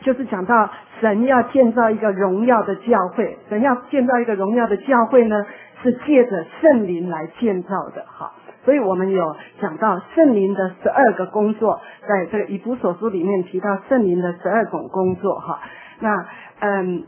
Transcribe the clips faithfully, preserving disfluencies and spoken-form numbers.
就是讲到神要建造一个荣耀的教会，神要建造一个荣耀的教会呢，是借着圣灵来建造的哈。所以我们有讲到圣灵的十二个工作，在这个以弗所书里面提到圣灵的十二种工作哈。那嗯，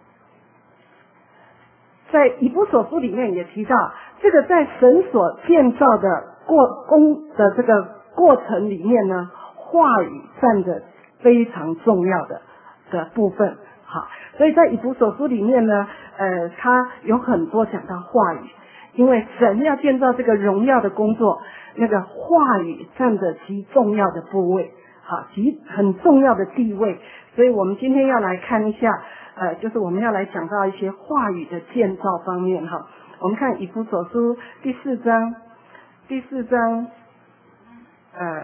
在以弗所书里面也提到，这个在神所建造的过工的这个过程里面呢，话语占着非常重要的的部分。好，所以在以弗所书里面呢，呃，它有很多讲到话语。因为神要建造这个荣耀的工作，那个话语占着极重要的部位，好，极很重要的地位。所以我们今天要来看一下，呃，就是我们要来讲到一些话语的建造方面哈。我们看以弗所书第四章，第四章，呃，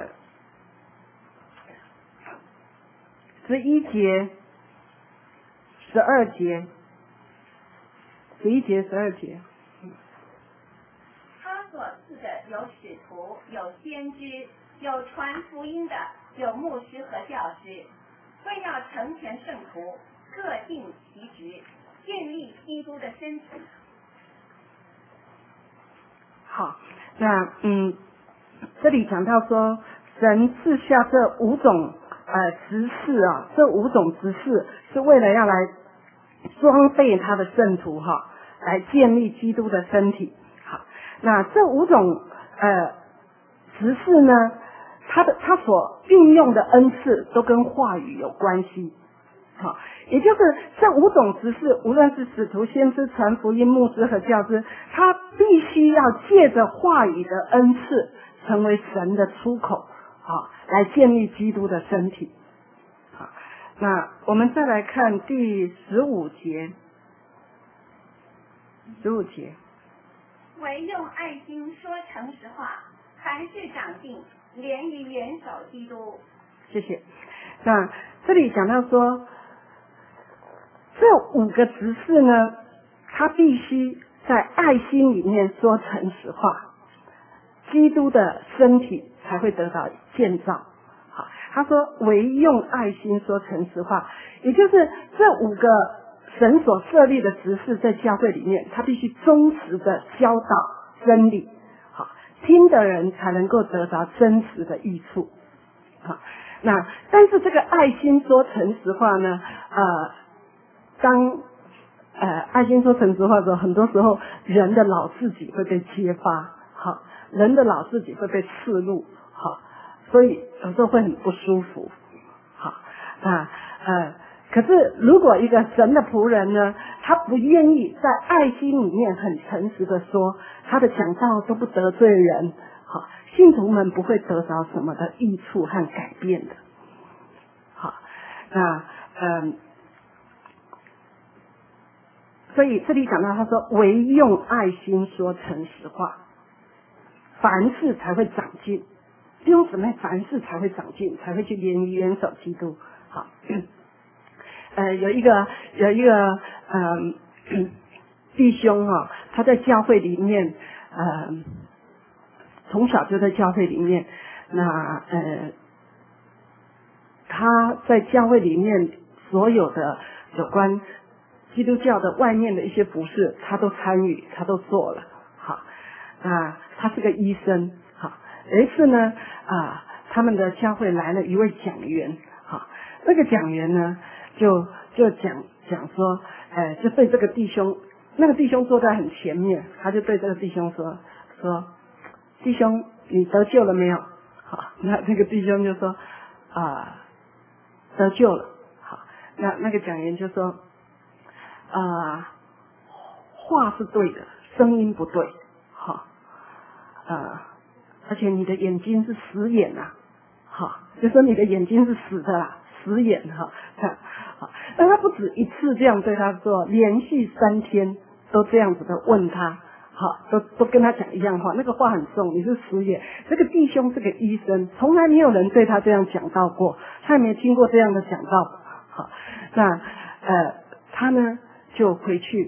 十一节、十二节，十一节、十二节。 所赐的有使徒，有先知，有传福音的，有牧师和教师，为要成全圣徒，各定其职，建立基督的身体。 好，那嗯，这里讲到说，神赐下这五种呃职事啊，这五种职事是为了要来装备他的圣徒哈，来建立基督的身体。那这五种呃职事呢，它的它所运用的恩赐都跟话语有关系，好，也就是这五种职事，无论是使徒、先知、传福音、牧师和教师，他必须要借着话语的恩赐，成为神的出口，好，来建立基督的身体。好，那我们再来看第十五节，十五节。 唯用爱心说诚实话，凡事长进，连于元首基督。 谢谢。那这里讲到说，这五个职事呢，他必须在爱心里面说诚实话，基督的身体才会得到建造。好，他说唯用爱心说诚实话，也就是这五个神所设立的职事在教会里面，他必须忠实的教导真理，好，听的人才能够得到真实的益处。好，那但是这个爱心说诚实话呢，呃，当呃爱心说诚实话的时候，很多时候人的老自己会被揭发，好，人的老自己会被刺入，好，所以有时候会很不舒服。好，啊呃。可是，如果一个神的仆人呢，他不愿意在爱心里面很诚实的说，他的讲道都不得罪人，好，信徒们不会得到什么的益处和改变的。好，那嗯，所以这里讲到他说，唯用爱心说诚实话，凡事才会长进。弟兄姊妹，凡事才会长进，才会去连于元首基督。好。呃，有一个有一个嗯、呃、弟兄哈、哦，他在教会里面，呃，从小就在教会里面，那呃，他在教会里面所有的有关基督教的外面的一些服事，他都参与，他都做了。好，那他是个医生。好，有一次呢，啊，他们的教会来了一位讲员。好，那个讲员呢，就就讲讲说，呃，就对这个弟兄，那个弟兄坐在很前面，他就对这个弟兄说说，弟兄，你得救了没有？好，那那个弟兄就说啊、呃，得救了。好，那那个讲员就说啊、呃，话是对的，声音不对。好，呃，而且你的眼睛是死眼啊。好，就说你的眼睛是死的啦。死眼哈，好，但他不止一次这样对他说，连续三天都这样子的问他，好，都都跟他讲一样话，那个话很重，你是死眼。这个弟兄是个医生，从来没有人对他这样讲到过，他也没听过这样的讲道。好，那呃，他呢就回去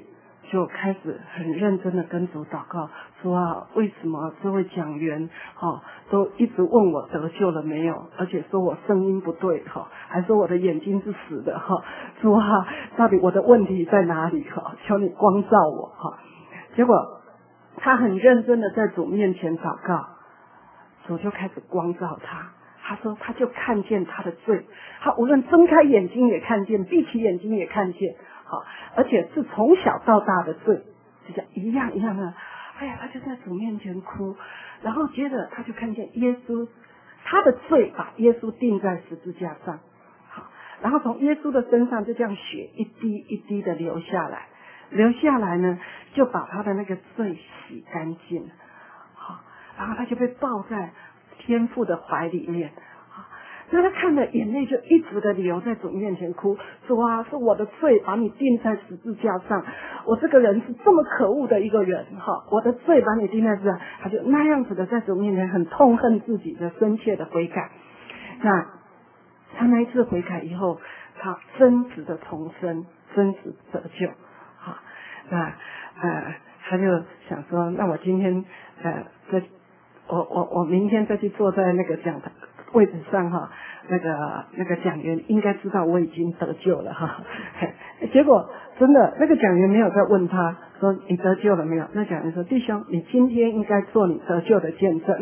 就开始很认真的跟主祷告，说啊，为什么这位讲员哈都一直问我得救了没有，而且说我声音不对哈，还说我的眼睛是死的哈，主啊，到底我的问题在哪里哈？求你光照我哈。结果他很认真的在主面前祷告，主就开始光照他。他说他就看见他的罪，他无论睁开眼睛也看见，闭起眼睛也看见，好，而且是从小到大的罪，就这样一样一样的。哎呀，他就在主面前哭，然后接着他就看见耶稣，他的罪把耶稣钉在十字架上，好，然后从耶稣的身上就这样血一滴一滴的流下来，流下来呢，就把他的那个罪洗干净了，好，然后他就被抱在天父的怀里面，那他看了眼泪就一直的流，在主面前哭，说啊，是我的罪把你钉在十字架上，我这个人是这么可恶的一个人哈，我的罪把你钉在十字架上，他就那样子的在主面前很痛恨自己的深切的悔改。那他那一次悔改以后，他真实的重生，真实得救，好，那呃他就想说，那我今天呃这。我我我明天再去坐在那个讲台位置上哈，那个那个讲员应该知道我已经得救了哈。结果真的那个讲员没有再问他说你得救了没有？那讲员说弟兄，你今天应该做你得救的见证。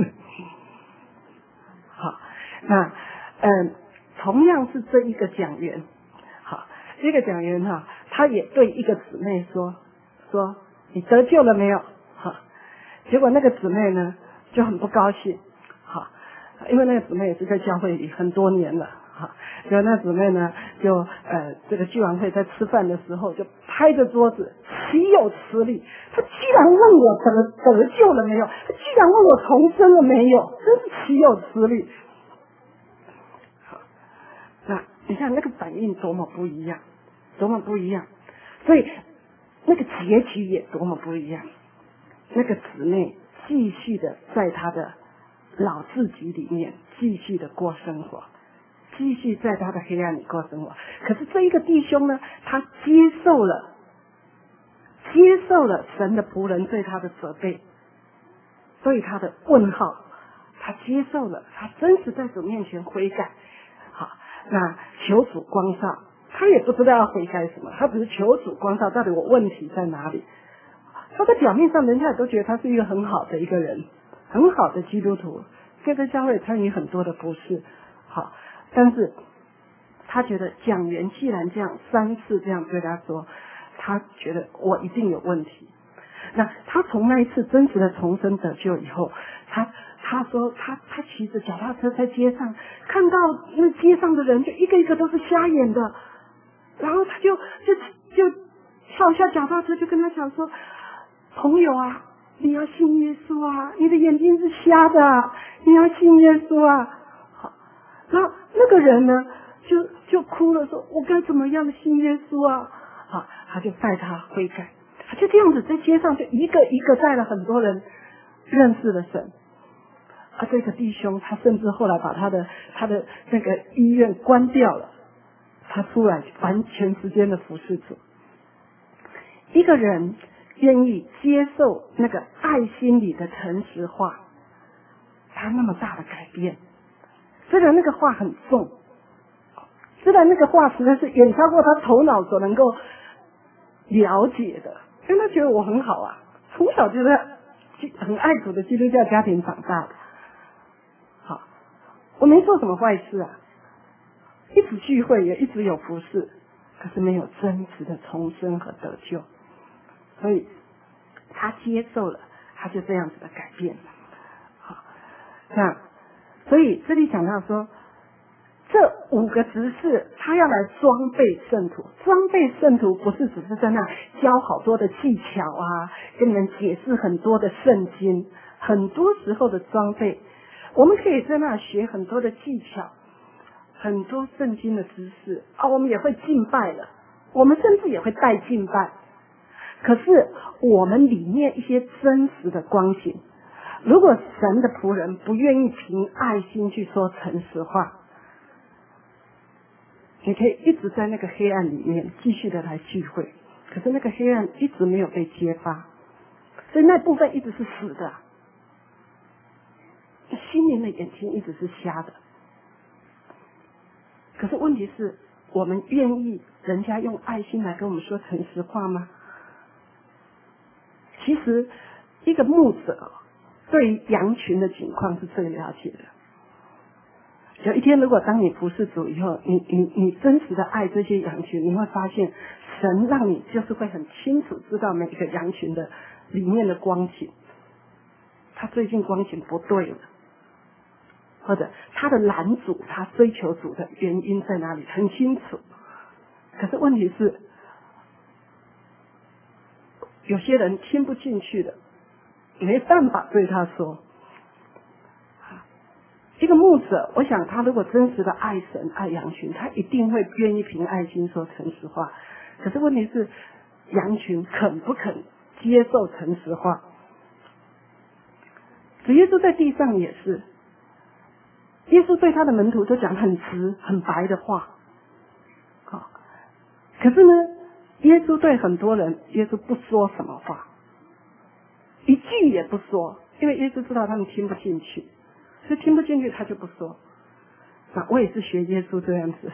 好，那嗯，同样是这一个讲员，好，这个讲员哈，他也对一个姊妹说说你得救了没有？好，结果那个姊妹呢？就很不高兴，好，因为那个姊妹也是在教会里很多年了，好，然后那姊妹呢，就呃这个聚完会在吃饭的时候就拍着桌子，岂有此理！他居然问我得得救了没有？他居然问我重生了没有？真是岂有此理！好，那你看那个反应多么不一样，多么不一样，所以那个结局也多么不一样，那个姊妹。继续的在他的老自己里面继续的过生活，继续在他的黑暗里过生活。可是这一个弟兄呢，他接受了，接受了神的仆人对他的责备，对他的问号，他接受了，他真实在主面前悔改。好，那求主光照，他也不知道要悔改什么，他只是求主光照，到底我问题在哪里？他在表面上，人家也都觉得他是一个很好的一个人，很好的基督徒，可以在教会参与很多的服事，好，但是他觉得讲员既然这样三次这样对他说，他觉得我一定有问题。那他从那一次真实的重生得救以后，他他说他他骑着脚踏车在街上，看到那街上的人就一个一个都是瞎眼的，然后他就就就跳下脚踏车，就跟他讲说。朋友啊，你要信耶稣啊！你的眼睛是瞎的啊，你要信耶稣啊！好，然后那个人呢，就就哭了，说：“我该怎么样信耶稣啊？”好，他就带他悔改，他就这样子在街上就一个一个带了很多人认识了神。啊，这个弟兄他甚至后来把他的他的那个医院关掉了，他出来完全时间的服侍主。一个人。愿意接受那个爱心里的诚实话，他那么大的改变，虽然那个话很重，虽然那个话实在是远超过他头脑所能够了解的，因为他觉得我很好啊，从小就在很爱主的基督教家庭长大的，好，我没做什么坏事啊，一直聚会也一直有服事，可是没有真实的重生和得救。所以他接受了，他就这样子的改变了。好，那所以这里讲到说，这五个执事他要来装备圣徒，装备圣徒不是只是在那教好多的技巧啊，跟你们解释很多的圣经，很多时候的装备，我们可以在那学很多的技巧，很多圣经的知识啊，我们也会敬拜了，我们甚至也会带敬拜。可是我们里面一些真实的光景，如果神的仆人不愿意凭爱心去说诚实话，你可以一直在那个黑暗里面继续的来聚会， 可是那个黑暗一直没有被揭发，所以那部分一直是死的，心灵的眼睛一直是瞎的。可是问题是，我们愿意人家用爱心来跟我们说诚实话吗？其实一个牧者对于羊群的情况是最了解的。有一天，如果当你服侍主以后，你你你真实的爱这些羊群，你会发现神让你就是会很清楚知道每一个羊群的里面的光景，他最近光景不对了，或者他的拦阻他追求主的原因在哪里，很清楚。可是问题是，有些人听不进去的，没办法对他说。一个牧者，我想他如果真实的爱神爱羊群，他一定会愿意凭爱心说诚实话。可是问题是，羊群肯不肯接受诚实话？主耶稣在地上也是，耶稣对他的门徒都讲很直很白的话，好，可是呢，耶稣对很多人，耶稣不说什么话，一句也不说，因为耶稣知道他们听不进去。所以听不进去他就不说。那我也是学耶稣这样子，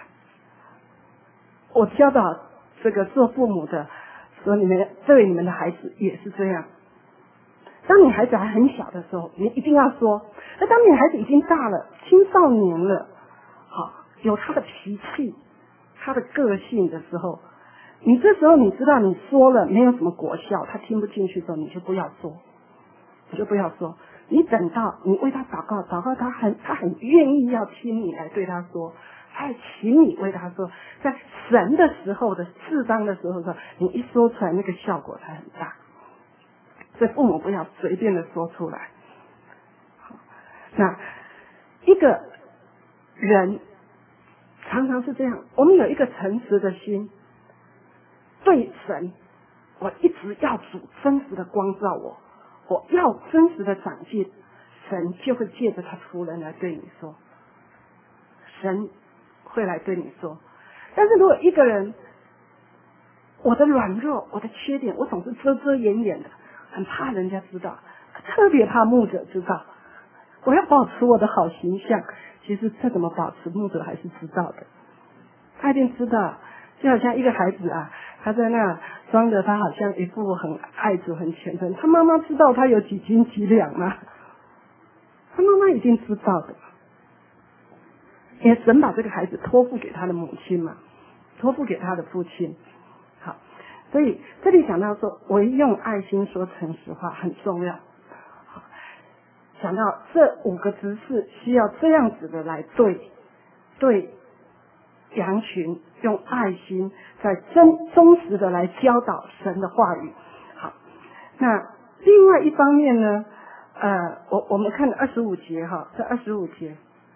我教导这个做父母的说，你们对你们的孩子也是这样。当你孩子还很小的时候，你一定要说。那当你孩子已经大了，青少年了，好，有他的脾气他的个性的时候，你这时候你知道你说了没有什么果效，他听不进去的时候，你就不要说，你就不要说。你等到你为他祷告，祷告他很他很愿意要听你来对他说，还请你为他说，在神的时候的适当的时候的，你一说出来那个效果才很大。所以父母不要随便的说出来。那一个人常常是这样，我们有一个诚实的心，对神，我一直要主真实的光照我。我要真实的长进，神就会借着他仆人来对你说，神会来对你说。但是如果一个人，我的软弱，我的缺点，我总是遮遮掩掩的，很怕人家知道，特别怕牧者知道，我要保持我的好形象。其实这怎么保持，牧者还是知道的，他一定知道。就好像一个孩子啊，他在那装的他好像一副很爱主很虔诚，他妈妈知道他有几斤几两吗？他妈妈一定知道的。因为神把这个孩子托付给他的母亲嘛，托付给他的父亲。好，所以这里讲到说，唯用爱心说诚实话很重要。好，讲到这五个执事需要这样子的来对对羊群，用爱心在真忠实的来教导神的话语。好，那另外一方面呢，呃，我我们看二十五节哈，这二十五节。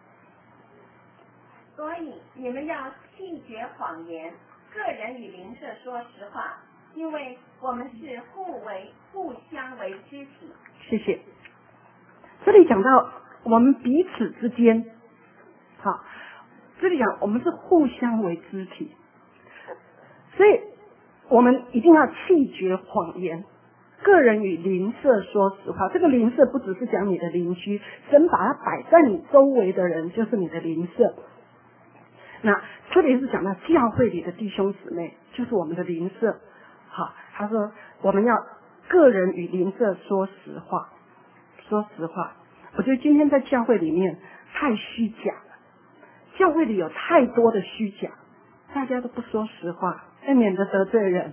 所以你们要弃绝谎言，个人与邻舍说实话，因为我们是互为互相为肢体。 谢谢。这里讲到我们彼此之间，好。这里讲我们是互相为肢体，所以我们一定要弃绝谎言，个人与邻舍说实话。这个邻舍不只是讲你的邻居，神把它摆在你周围的人就是你的邻舍。那特别是讲到教会里的弟兄姊妹，就是我们的邻舍。好，他说我们要个人与邻舍说实话，说实话。我觉得今天在教会里面太虚假了。教会里有太多的虚假，大家都不说实话，免得得罪人。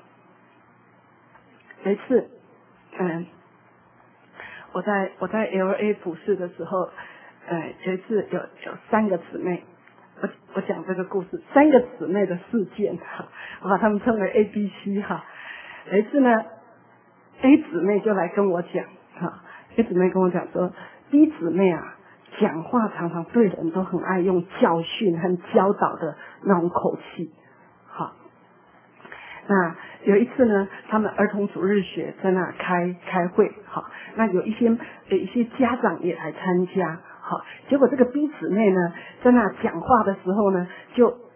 有一次，嗯，我在我在 L A 服侍的时候，呃，有一次有有三个姊妹，我我讲这个故事，三个姊妹的事件哈，我把她们称为 A B C 哈。有一次呢 ，A 姊妹就来跟我讲哈 ，A 姊妹跟我讲说 ，B 姊妹啊。讲话常常对人都很爱用教训和教导的那种口气，好。那有一次呢，他们儿童主日学在那开开会，好，那有一些有一些家长也来参加，好，结果这个 B 姊妹呢，在那讲话的时候呢，就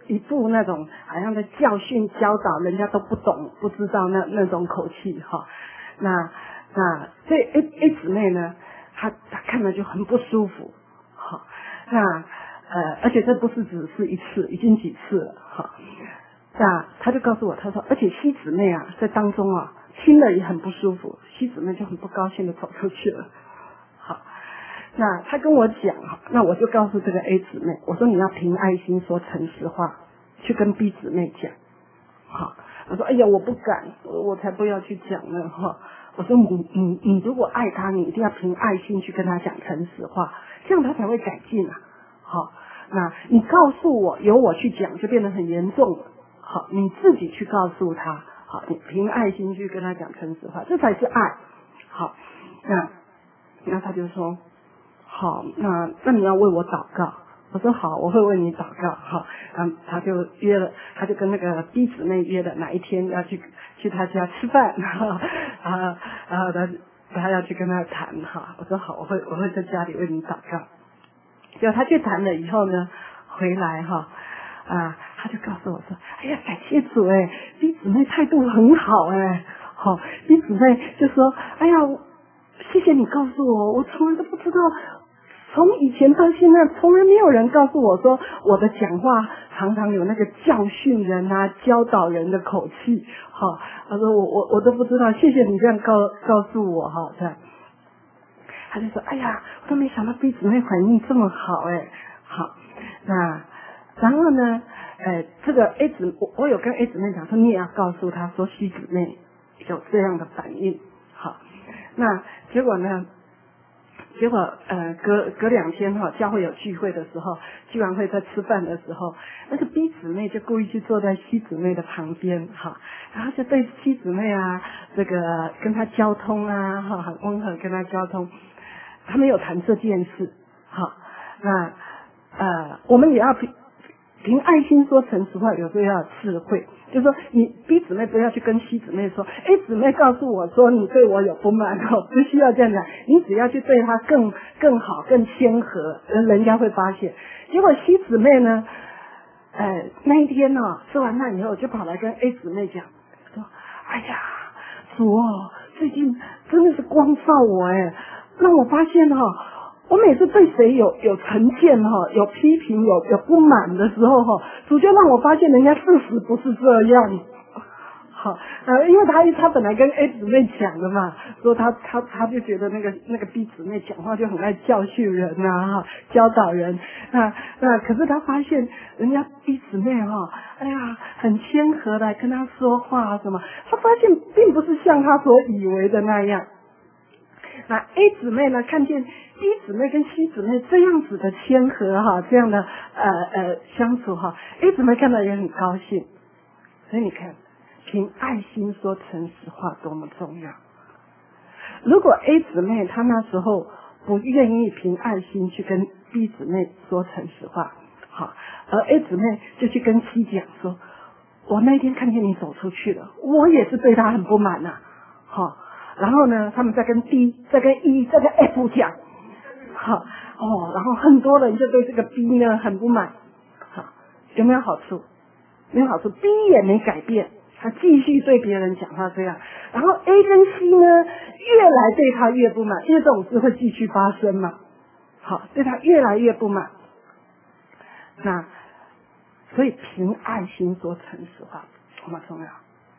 一副那种好像在教训教导人家都不懂不知道那那种口气哈。那那这 A A 姊妹呢，她她看了就很不舒服，好，那呃而且这不是只是一次，已经几次了哈。那她就告诉我，她说，而且西姊妹啊在当中啊听了也很不舒服，西姊妹就很不高兴的走出去了。好，那她跟我讲，那我就告诉这个 A 姊妹，我说你要凭爱心说诚实话，去跟 B 姊妹讲。好，我说哎呀我不敢，我我才不要去讲呢哈。我说你你你如果爱他，你一定要凭爱心去跟他讲诚实话，这样他才会改进啊。好，那你告诉我由我去讲就变得很严重了。好，你自己去告诉他，好，你凭爱心去跟他讲诚实话，这才是爱。好，那那他就说好，那那你要为我祷告。我说好，我会为你祷告哈。嗯，他就约了，他就跟那个 B 姊妹约了哪一天要去去他家吃饭，哈，然后然后他他要去跟他谈哈。我说好，我会我会在家里为你祷告。结果他去谈了以后呢，回来哈啊，他就告诉我说，哎呀，感谢主哎 ，B 姊妹态度很好哎，好 ，B 姊妹就说，哎呀，谢谢你告诉我，我从来都不知道。从以前到现在，从来没有人告诉我说我的讲话常常有那个教训人啊、教导人的口气。哈，他说我我我都不知道，谢谢你这样告告诉我哈。这样，他就说，哎呀，我都没想到 B 姊妹反应这么好哎。好，那然后呢，呃，这个 A 姊我我有跟 A 姊妹讲说，你也要告诉她说 C 姊妹有这样的反应。好，那结果呢？结果呃隔隔两天哈，教会有聚会的时候，聚完会在吃饭的时候，那个 B 姊妹就故意去坐在 C 姊妹的旁边哈，然后就对 C 姊妹啊，这个跟她交通啊哈，很温和跟她交通。他们有谈这件事，好，那呃我们也要凭凭爱心说诚实话，有时候要有智慧。就是说，你 B 姊妹不要去跟 C 姊妹说 ，A 姊妹告诉我说你对我有不满哦，不需要这样讲，你只要去对她更更好、更谦和，人家会发现。结果 C 姊妹呢，呃，那一天呢、哦，吃完饭以后就跑来跟 A 姊妹讲，说：“哎呀，主哦，最近真的是光照我哎，让我发现哈、哦。”我每次对谁有有成见哈，有批评，有有不满的时候哈，主就让我发现人家事实不是这样。好，呃，因为他他本来跟 A 姊妹讲的嘛，说他他他就觉得那个那个 B 姊妹讲话就很爱教训人呐、啊，教导人。那那可是他发现人家 B 姊妹哈，哎呀，很谦和的跟他说话什么，他发现并不是像他所以为的那样。那 A 姊妹呢，看见 B 姊妹跟 C 姊妹这样子的谦和哈，这样的呃呃相处哈 ，A 姊妹看到也很高兴。所以你看，凭爱心说诚实话多么重要。如果 A 姊妹她那时候不愿意凭爱心去跟 B 姊妹说诚实话，好，而 A 姊妹就去跟 C 讲说，我那天看见你走出去了，我也是对他很不满呐、啊，好。然后呢，他们再跟 D、再跟 E、再跟 F 讲，好哦，然后很多人就对这个 B 呢很不满，好，有没有好处？没有好处 ，B 也没改变，他继续对别人讲话这样，然后 A 跟 C 呢越来对他越不满，因为这种事会继续发生嘛，好，对他越来越不满，那所以凭爱心说诚实话多么重要，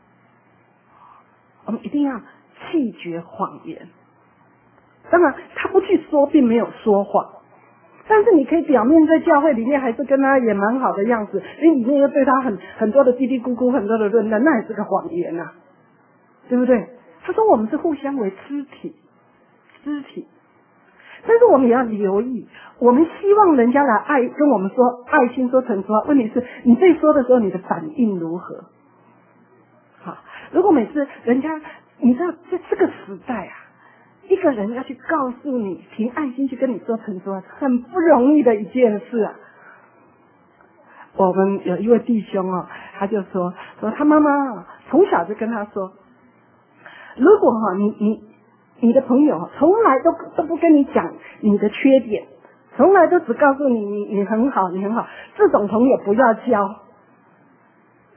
我们一定要弃绝谎言。当然他不去说并没有说谎，但是你可以表面在教会里面还是跟他也蛮好的样子，你里面又对他很很多的嘀嘀咕咕，很多的论断，那也是个谎言呐、啊，对不对？他说我们是互相为肢体，肢体，但是我们也要留意，我们希望人家来爱跟我们说爱心说诚实话，问题是你被说的时候你的反应如何？好，如果每次人家你知道在这个时代啊，一个人要去告诉你凭爱心去跟你说诚实话，很不容易的一件事啊。我们有一位弟兄哦，他就说说他妈妈从小就跟他说，如果哈、哦、你你你的朋友从来都都不跟你讲你的缺点，从来都只告诉你你你很好你很好，这种朋友不要交。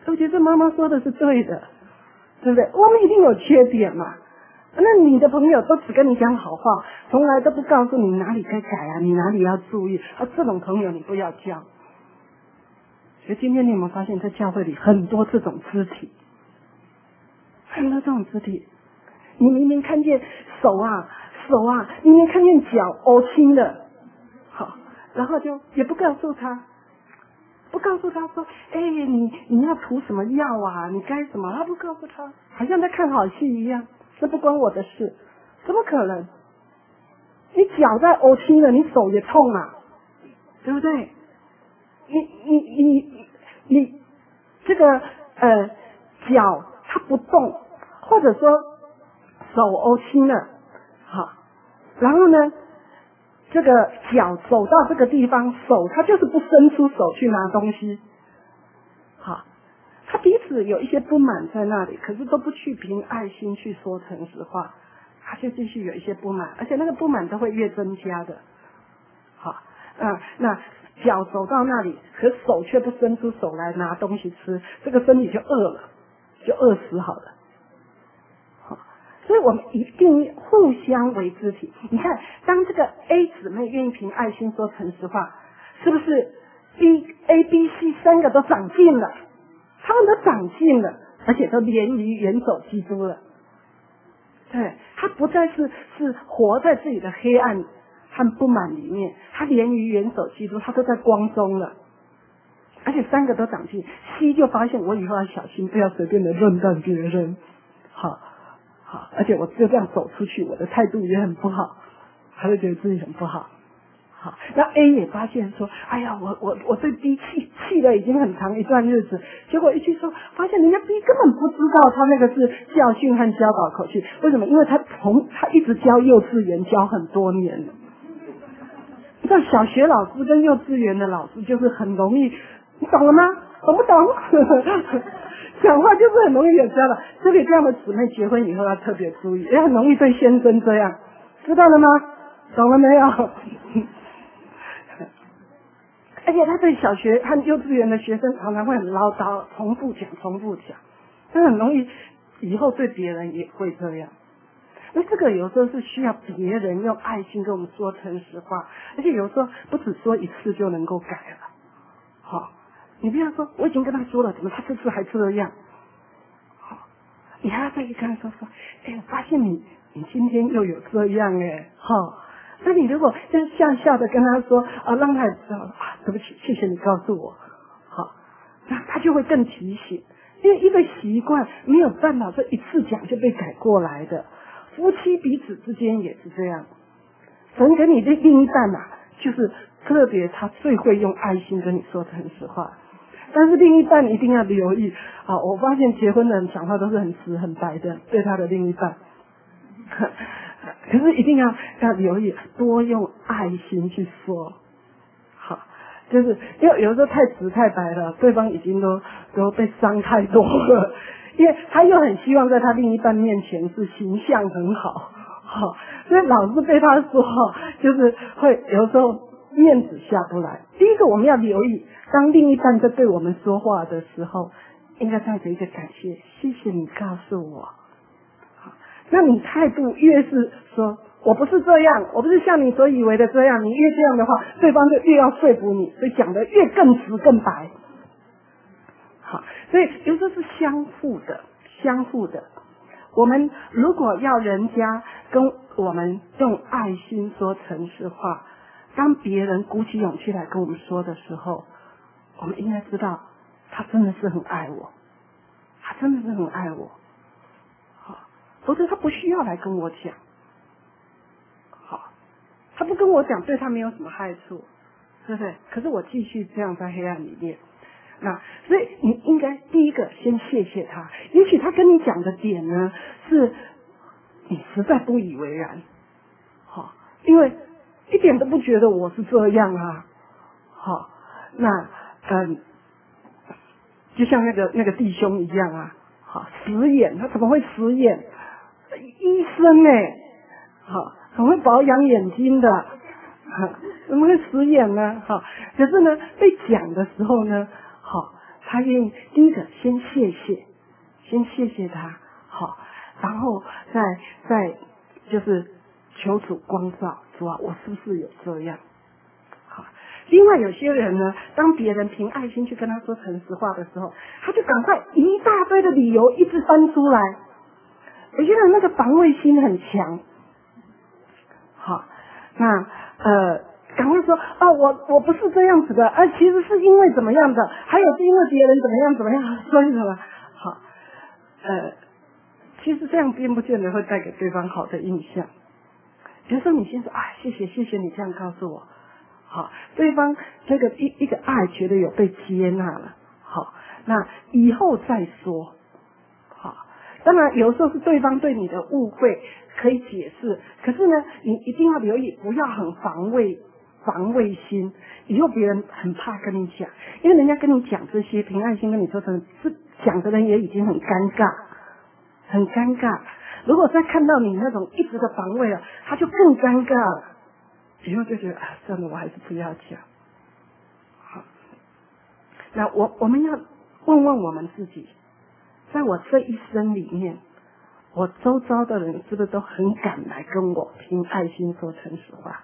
我觉得妈妈说的是对的，对不对？我们一定有缺点嘛。那你的朋友都只跟你讲好话，从来都不告诉你哪里该改啊，你哪里要注意啊，这种朋友你不要交。所以今天你有没有发现，在教会里很多这种肢体，很多这种肢体，你明明看见手啊手啊，明明看见脚凹青的，好，然后就也不告诉他，不告诉他说，哎，你你要涂什么药啊，你该什么，他不告诉他，好像在看好戏一样。这不关我的事，怎么可能？你脚在凹青了，你手也痛啊，对不对？你你你你这个呃脚它不动，或者说手凹青了，好，然后呢，这个脚走到这个地方，手它就是不伸出手去拿东西，好。他彼此有一些不满在那里，可是都不去凭爱心去说诚实话，他就继续有一些不满，而且那个不满都会越增加的。好，嗯，那脚走到那里，可手却不伸出手来拿东西吃，这个身体就饿了，就饿死好了。好，所以我们一定互相为肢体。你看，当这个 A 姊妹愿意凭爱心说诚实话，是不是 B、A、B、C 三个都长进了？他们都长进了，而且都连于元首基督了。对，他不再是是活在自己的黑暗和不满里面，他连于元首基督，他都在光中了。而且三个都长进，C 就发现我以后要小心，不要随便的论断别人。好，好，而且我就这样走出去，我的态度也很不好，他就觉得自己很不好。好，那 A 也发现说，哎呀，我我我对 B 气气了已经很长一段日子，结果一去说，发现人家 B 根本不知道他那个是教训和教导口气，为什么？因为他从他一直教幼稚园教很多年了，你知道小学老师跟幼稚园的老师就是很容易，你懂了吗？懂不懂？讲话就是很容易有教导，所以这样的姊妹结婚以后要特别注意，也很容易对先生这样，知道了吗？懂了没有？而且他对小学和幼稚园的学生常常会很唠叨，重复讲，重复讲，他很容易以后对别人也会这样。那这个有时候是需要别人用爱心跟我们说诚实话，而且有时候不只说一次就能够改了。好，你不要说我已经跟他说了，怎么他这次还这样？好，你还要再去跟他说说，哎，我发现你你今天又有这样哎，哈。那你如果像笑笑的跟他说啊，让他知道啊，对不起，谢谢你告诉我，好，那他就会更提醒，因为一个习惯没有办法说一次讲就被改过来的，夫妻彼此之间也是这样，神给你的另一半啊，就是特别他最会用爱心跟你说诚实话，但是另一半一定要留意啊，我发现结婚的人讲话都是很直很白的，对他的另一半。可是一定要要留意，多用爱心去说，好，就是因为有时候太直太白了，对方已经都都被伤太多了，因为他又很希望在他另一半面前是形象很好，好，所以老是被他说，就是会有时候面子下不来。第一个我们要留意，当另一半在对我们说话的时候，应该带着一个感谢，谢谢你告诉我。那你态度越是说我不是这样，我不是像你所以为的这样，你越这样的话，对方就越要说服你，所以讲的越更直更白。好，所以有时候是相互的，相互的。我们如果要人家跟我们用爱心说诚实话，当别人鼓起勇气来跟我们说的时候，我们应该知道他真的是很爱我，他真的是很爱我。否则他不需要来跟我讲，好，他不跟我讲，对他没有什么害处，对不对？可是我继续这样在黑暗里面，那所以你应该第一个先谢谢他，也许他跟你讲的点呢，是你实在不以为然，好，因为一点都不觉得我是这样啊，好，那嗯，就像那个那个弟兄一样啊，好，食眼，他怎么会食眼？医生呢？好，很会保养眼睛的，好，怎么会食眼呢？好，可是呢，被讲的时候呢，好， 他愿意第一个先谢谢，先谢谢他，好，然后再再就是求主光照，主啊，我是不是有这样？好，另外有些人呢，当别人凭爱心去跟他说诚实话的时候，他就赶快一大堆的理由一直翻出来。有些人那个防卫心很强，好，那呃，赶快说哦，我我不是这样子的，呃，其实是因为怎么样的，还有是因为别人怎么样怎么样，所以什么？好，呃，其实这样并不见得会带给对方好的印象。比如说你先说啊，谢谢谢谢你这样告诉我，好，对方这个一一个爱觉得有被接纳了，好，那以后再说，好，当然有时候是对方对你的误会可以解释，可是呢，你一定要留意，不要很防卫防卫心，以后别人很怕跟你讲，因为人家跟你讲这些凭爱心跟你说成，是讲的人也已经很尴尬，很尴尬。如果再看到你那种一直的防卫啊，他就更尴尬了。以后就觉得啊，算了，我还是不要讲。好，那我我们要问问我们自己，在我这一生里面，我周遭的人是不是都很敢来跟我凭爱心说诚实话？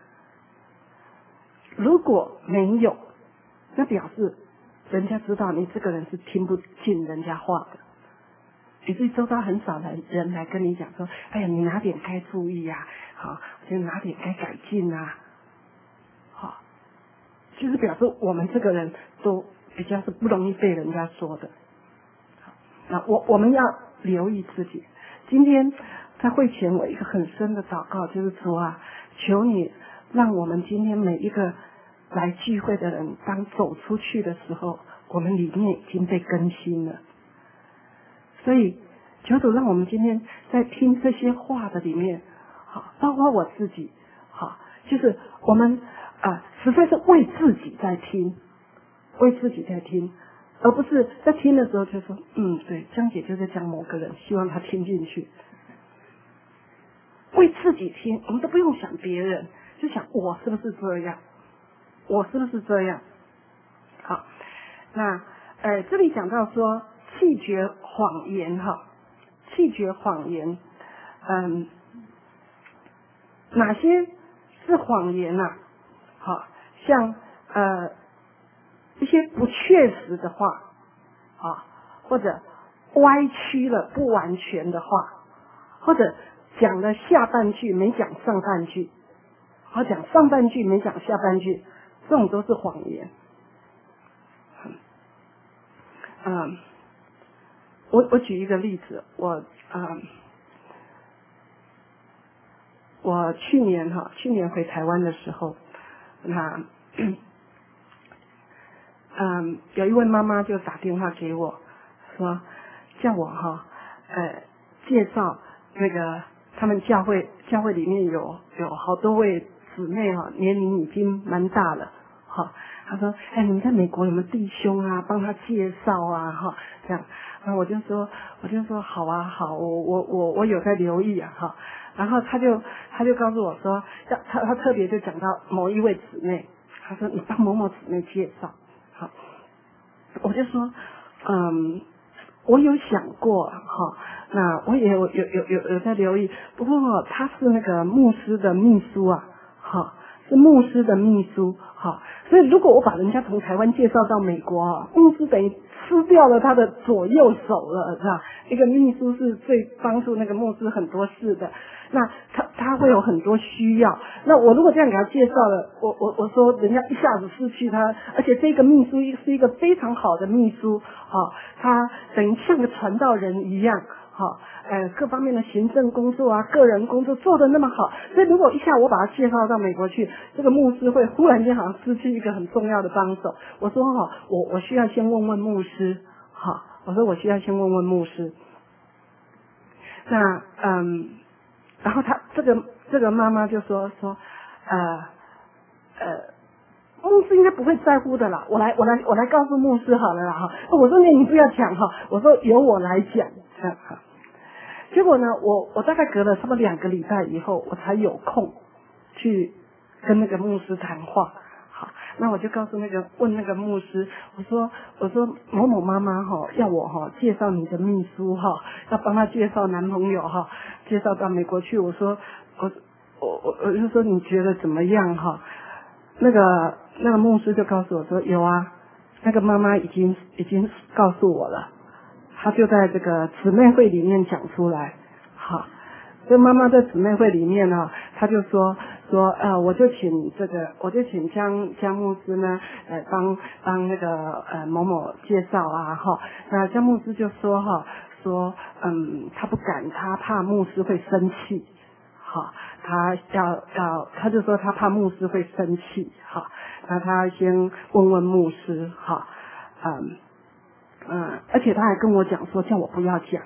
如果没有，那表示人家知道你这个人是听不进人家话的。以至于周遭很少人人来跟你讲说，哎呀，你哪点该注意呀、啊？好，就哪点该改进啊？好，就是表示我们这个人都比较是不容易被人家说的。好，那我我们要留意自己。今天在会前，我一个很深的祷告就是主啊，求你让我们今天每一个来聚会的人，当走出去的时候，我们里面已经被更新了。所以，求主让我们今天在听这些话的里面，好，包括我自己，好，就是我们啊，实在是为自己在听，为自己在听，而不是在听的时候就说，嗯，对，江姐就在讲某个人，希望他听进去。为自己听，我们都不用想别人，就想我是不是这样，我是不是这样？好，那呃，这里讲到说。弃绝谎言哈，弃绝谎言，嗯，哪些是谎言啊？好，像呃一些不确实的话，啊，或者歪曲了不完全的话，或者讲了下半句没讲上半句，或讲上半句没讲下半句，这种都是谎言。嗯。我我举一个例子，我啊、嗯，我去年哈，去年回台湾的时候，那嗯，有一位妈妈就打电话给我，说叫我哈，呃，介绍那个他们教会教会里面有有好多位姊妹哈，年龄已经蛮大了，哈，他说，哎，你们在美国有没有弟兄啊，帮他介绍啊，哈，这样。然后我就说，我就说好啊，好，我我我我有在留意啊，哈。然后他就他就告诉我说，要他他特别就讲到某一位姊妹，他说你帮某某姊妹介绍，好。我就说，嗯，我有想过哈，那我也有有有有有在留意，不过他是那个牧师的秘书啊，哈，是牧师的秘书，哈。所以如果我把人家从台湾介绍到美国啊，牧师等于吃掉了他的左右手了，是吧？一个秘书是最帮助那个牧师很多事的，那他他会有很多需要。那我如果这样给他介绍了，我我我说人家一下子失去他，而且这个秘书是一个非常好的秘书，哈，他等于像个传道人一样。好，呃，各方面的行政工作啊，个人工作做得那么好，所以如果一下我把他介绍到美国去，这个牧师会忽然间好像失去一个很重要的帮手。我说哈，我我需要先问问牧师，好，我说我需要先问问牧师。那嗯，然后他这个这个妈妈就说说，呃呃。牧师应该不会在乎的啦，我来我来我来告诉牧师好了啦哈。我说那你不要讲哈，我说由我来讲这样哈。结果呢，我我大概隔了差不多两个礼拜以后，我才有空去跟那个牧师谈话。好， 那我就告诉那个问那个牧师，我说我说某某妈妈哈要我哈介绍你的秘书哈，要帮她介绍男朋友哈，介绍到美国去。我说我我我我就说你觉得怎么样哈？那个那个牧师就告诉我说有啊，那个妈妈已经已经告诉我了，她就在这个姊妹会里面讲出来，好。所以妈妈在姊妹会里面呢，她就说说呃，我就请这个，我就请江江牧师呢，呃，帮帮那个呃某某介绍啊哈。那江牧师就说哈，说嗯，他不敢，他怕牧师会生气，好，他要要，他就说他怕牧师会生气，好，那他先问问牧师，哈，嗯嗯，而且他还跟我讲说，叫我不要讲。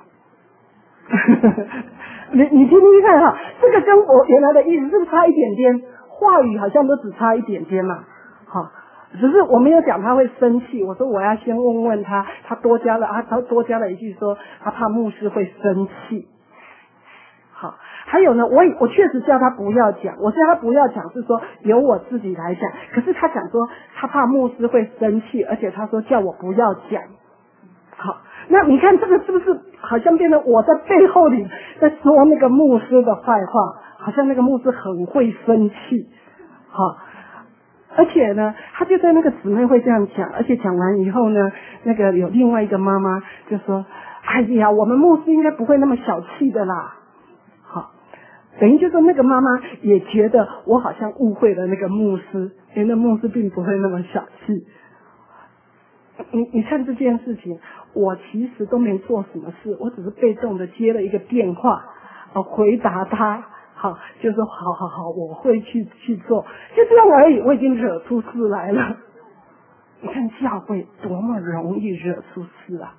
你你听听看哈，这个跟我原来的意思是不是差一点点？话语好像都只差一点点嘛，好，只是我没有讲他会生气，我说我要先问问他，他多加了啊，他多加了一句说他怕牧师会生气。好，还有呢，我我确实叫他不要讲，我叫他不要讲是说由我自己来讲，可是他讲说他怕牧师会生气，而且他说叫我不要讲。好，那你看这个是不是好像变成我在背后里在说那个牧师的坏话，好像那个牧师很会生气，好，而且呢，他就在那个姊妹会这样讲，而且讲完以后呢，那个有另外一个妈妈就说：“哎呀，我们牧师应该不会那么小气的啦。”好，等于就说那个妈妈也觉得我好像误会了那个牧师，因为那牧师并不会那么小气。你你看这件事情，我其实都没做什么事，我只是被动的接了一个电话，呃，回答他，好，就说好好好，我会去去做，就这样而已，我已经惹出事来了。你看教会多么容易惹出事啊！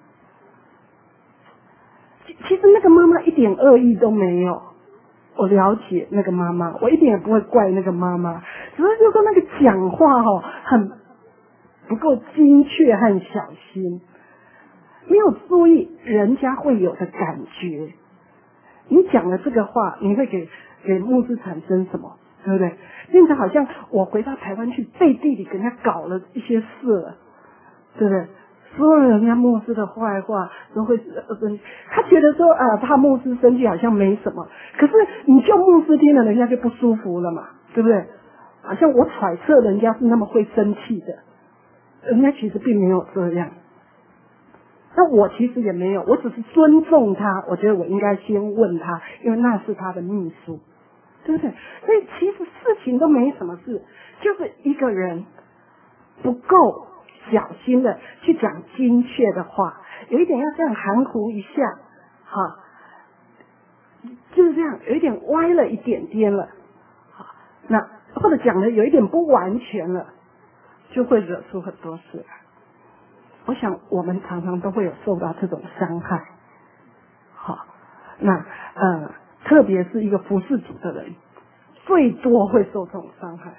其其实那个妈妈一点恶意都没有，我了解那个妈妈，我一点也不会怪那个妈妈，只是就说那个讲话哦，很不够精确和小心，没有注意人家会有的感觉。你讲了这个话，你会给给牧师产生什么？对不对？变成好像我回到台湾去背地里跟人家搞了一些事了，对不对？说了人家牧师的坏话，都会生气。他觉得说啊，怕牧师生气好像没什么，可是你就牧师听了，人家就不舒服了嘛，对不对？好像我揣测人家是那么会生气的。人家其实并没有这样，那我其实也没有，我只是尊重他，我觉得我应该先问他，因为那是他的秘书，对不对？所以其实事情都没什么事，就是一个人不够小心的去讲精确的话，有一点要这样含糊一下，哈，就是这样，有一点歪了一点点了，好，那或者讲的有一点不完全了。就会惹出很多事来。我想我们常常都会有受到这种伤害。好，那呃，特别是一个服侍主的人，最多会受这种伤害。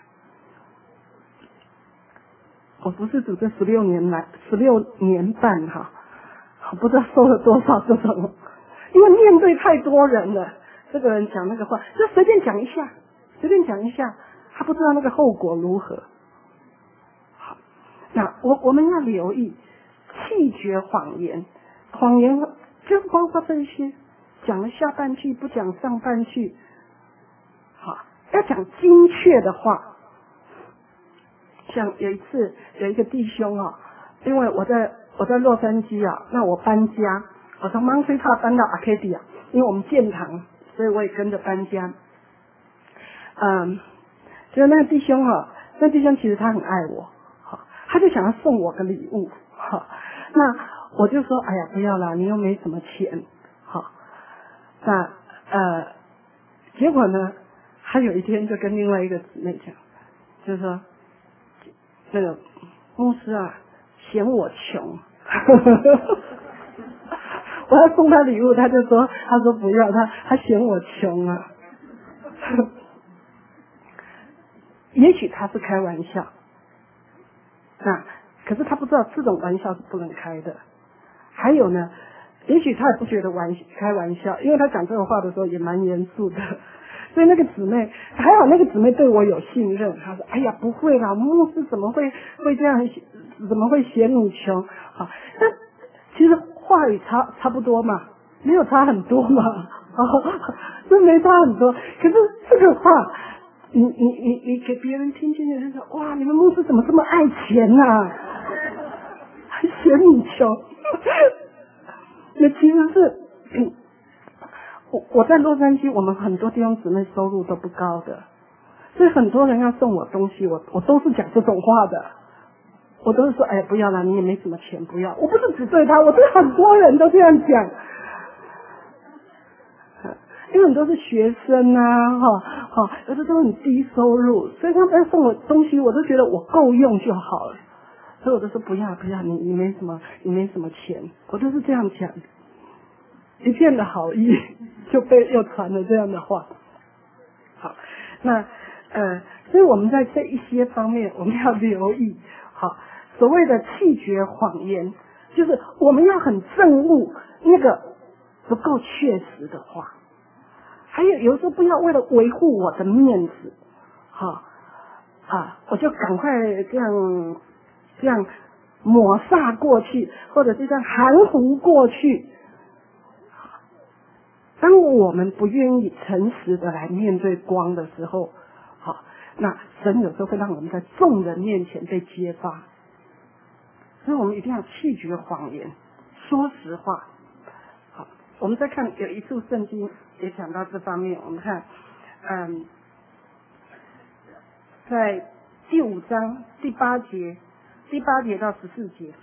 我服侍主这十六年来，十六年半哈，我不知道受了多少这种，因为面对太多人了，这个人讲那个话，就随便讲一下，随便讲一下，他不知道那个后果如何。那我我们要留意弃绝谎言，谎言就包括这些，讲了下半句不讲上半句，好，要讲精确的话。像有一次有一个弟兄啊，因为我在我在洛杉矶啊，那我搬家，我从 Mountain Top 搬到 Arcadia， 因为我们建堂，所以我也跟着搬家。嗯，就那个弟兄啊，那弟兄其实他很爱我。他就想要送我个礼物，好，那我就说，哎呀，不要啦，你又没什么钱，好，那呃，结果呢，他有一天就跟另外一个姊妹讲，就是说，那个牧师啊，嫌我穷，我要送他礼物，他就说，他说不要，他他嫌我穷啊，也许他是开玩笑。那可是他不知道这种玩笑是不能开的。还有呢，也许他也不觉得玩开玩笑，因为他讲这种话的时候也蛮严肃的。 所以那个姊妹还好，那个姊妹对我有信任，她说：“哎呀，不会啦，牧师怎么会会这样，怎么会嫌你穷？”好，那其实话语差差不多嘛，没有差很多嘛，哦，这没差很多。可是这个话，你你你你给别人听见，就说：“哇，你们牧师怎么这么爱钱呐、啊？还嫌你穷？”那其实是。嗯我我在洛杉矶，我们很多弟兄姊妹收入都不高的，所以很多人要送我东西，我我都是讲这种话的，我都是说，哎，不要啦，你也没什么钱，不要。我不是只对他，我对很多人都这样讲，因为很多是学生啊，哈，哈，有的都很低收入，所以他们送我东西，我都觉得我够用就好了，所以我都说不要不要，你你没什么，你没什么钱，我都是这样讲。一片的好意就被又传了这样的话。好，那呃，所以我们在这一些方面我们要留意。好，所谓的弃绝谎言，就是我们要很憎恶那个不够确实的话。还有有时候不要为了维护我的面子，好啊，我就赶快这样这样抹煞过去，或者是这样含糊过去。当我们不愿意诚实的来面对光的时候，好，那神有时候会让我们在众人面前被揭发，所以我们一定要弃绝谎言，说实话。好，我们再看有一处圣经也讲到这方面，我们看，嗯，在第五章第八节，第八节到十四节。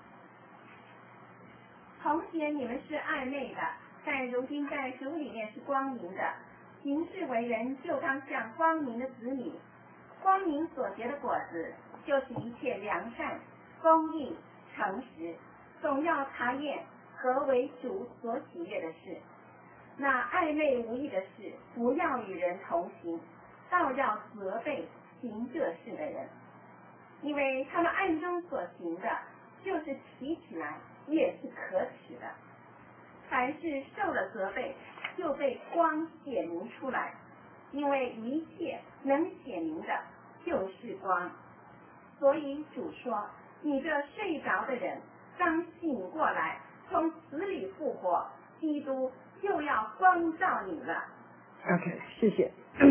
从前你们是暧昧的，但如今在主里面是光明的，行事为人就当像光明的子女。光明所结的果子，就是一切良善、公义、诚实，总要查验何为主所喜悦的事。那暧昧无益的事，不要与人同行，倒要责备行这事的人，因为他们暗中所行的，就是提起来也是可耻的。凡是受了责备，就被光显明出来，因为一切能显明的就是光。所以主说，你这睡着的人刚醒过来，从死里复活，基督就要光照你了。 OK， 谢谢。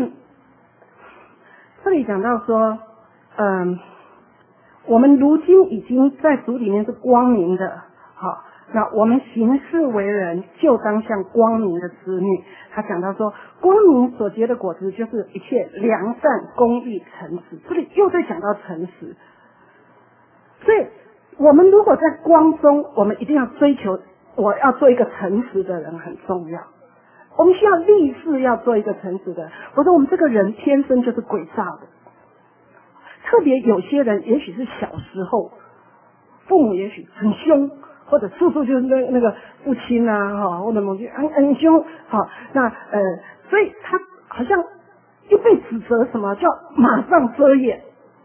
这里讲到说，嗯，我们如今已经在主里面是光明的，好，那我们行事为人就当像光明的子女。他讲到说，光明所结的果子就是一切良善、公义、诚实。这里又在讲到诚实，所以我们如果在光中，我们一定要追求，我要做一个诚实的人很重要。我们需要立志要做一个诚实的人，否则我们这个人天生就是诡诈的。特别有些人，也许是小时候父母也许很凶，或者叔叔就是那那个父亲啊，哈，或者某些很很凶，好，那呃，所以他好像一被指责什么，就要马上遮掩，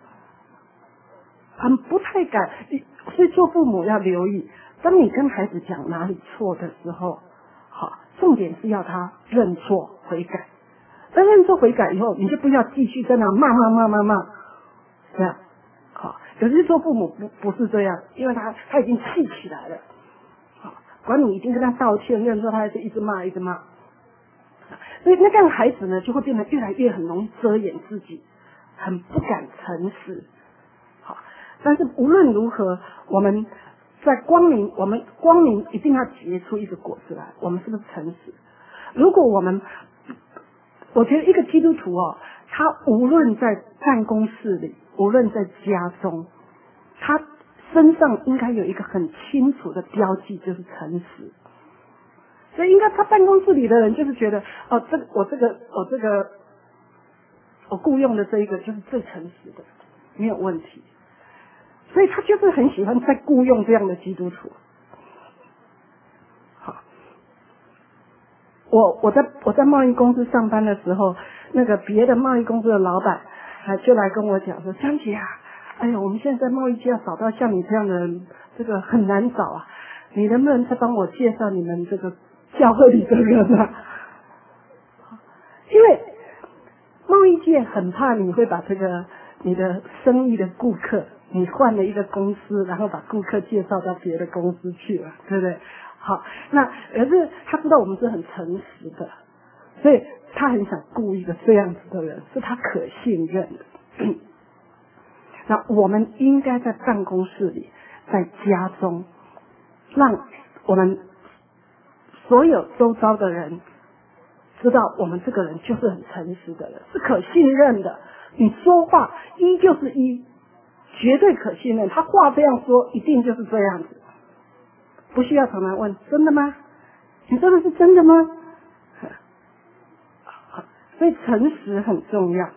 很不太敢。所以做父母要留意，当你跟孩子讲哪里错的时候，好，重点是要他认错悔改。但认错悔改以后，你就不要继续在那骂骂骂骂骂，这样好。有些做父母不不是这样，因为他他已经气起来了，好，管你已经跟他道歉认错，他还是一直骂一直骂。所以那这样孩子呢，就会变得越来越很容易遮掩自己，很不敢诚实。好，但是无论如何，我们在光明，我们光明一定要结出一个果子来。我们是不是诚实？如果我们，我觉得一个基督徒哦，他无论在办公室里，无论在家中，他身上应该有一个很清楚的标记，就是诚实。所以应该他办公室里的人就是觉得，哦，这个我这个我这个我雇佣的这一个就是最诚实的，没有问题。所以他就是很喜欢在雇佣这样的基督徒。好，我我在我在贸易公司上班的时候，那个别的贸易公司的老板啊就来跟我讲说，香姐啊，哎呀，我们现在在贸易界要找到像你这样的人，这个很难找啊，你能不能再帮我介绍你们这个教会里的人啊？因为推荐很怕你会把这个你的生意的顾客，你换了一个公司，然后把顾客介绍到别的公司去了，对不对？好，那可是他知道我们是很诚实的，所以他很想雇一个这样子的人，是他可信任的。那我们应该在办公室里，在家中，让我们所有周遭的人知道我们这个人就是很诚实的人，是可信任的。你说话一就是一，绝对可信任。他话这样说，一定就是这样子，不需要常常问真的吗？你说的是真的吗？所以诚实很重要。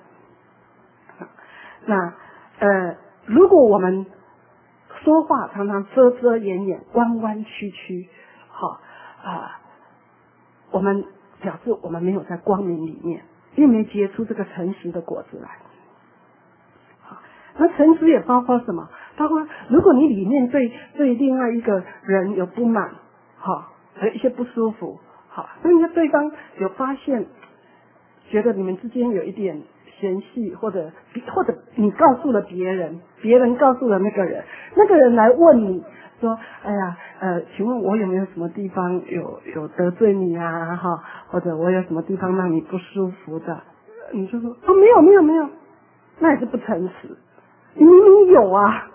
那呃，如果我们说话常常遮遮掩掩、弯弯曲曲，好啊、呃，我们表示我们没有在光明里面，并没结出这个诚实的果子来。好，那诚实也包括什么？包括如果你里面对对另外一个人有不满，好，有一些不舒服，好，那你对方有发现，觉得你们之间有一点嫌隙，或者或者你告诉了别人，别人告诉了那个人，那个人来问你说，哎呀，呃，请问我有没有什么地方有有得罪你啊？哈，或者我有什么地方让你不舒服的？你就说哦，没有没有没有，那也是不诚实，你明明有啊。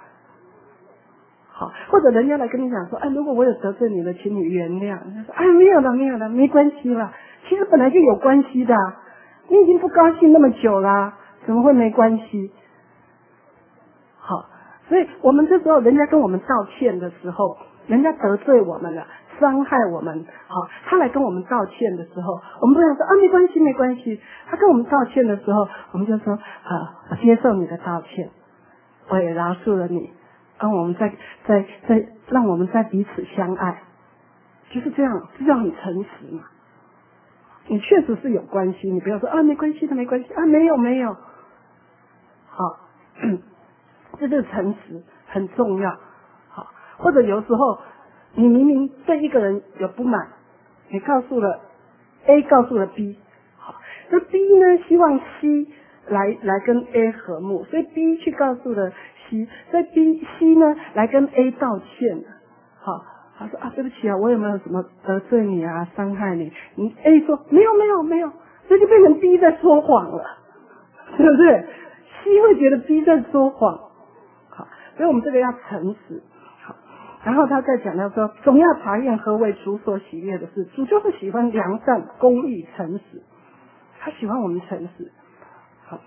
好，或者人家来跟你讲说，哎，如果我有得罪你了，请你原谅。他说，哎，没有了，没有了，没关系了。其实本来就有关系的，你已经不高兴那么久了，怎么会没关系？好，所以我们这时候人家跟我们道歉的时候，人家得罪我们了，伤害我们，好，他来跟我们道歉的时候，我们不想说啊，没关系，没关系。他跟我们道歉的时候，我们就说啊，我接受你的道歉，我也饶恕了你。让我们再再再让我们再彼此相爱，就是这样，这样很诚实嘛。你确实是有关系，你不要说啊没关系的没关系啊没有没有，好，这就是诚实很重要。好，或者有时候你明明对一个人有不满，你告诉了 A 告诉了 B， 好，那 B 呢希望 C 来来跟 A 和睦，所以 B 去告诉了C， 所以 B C 呢来跟 A 道歉，好，他说啊对不起啊，我有没有什么得罪你啊，伤害你？你 A 说没有没有没有，这就变成 B 在说谎了，对不对 ？C 会觉得 B 在说谎，好，所以我们这个要诚实，好，然后他再讲到说，总要查验何为主所喜悦的事，主就是喜欢良善、公义、诚实，他喜欢我们诚实，好，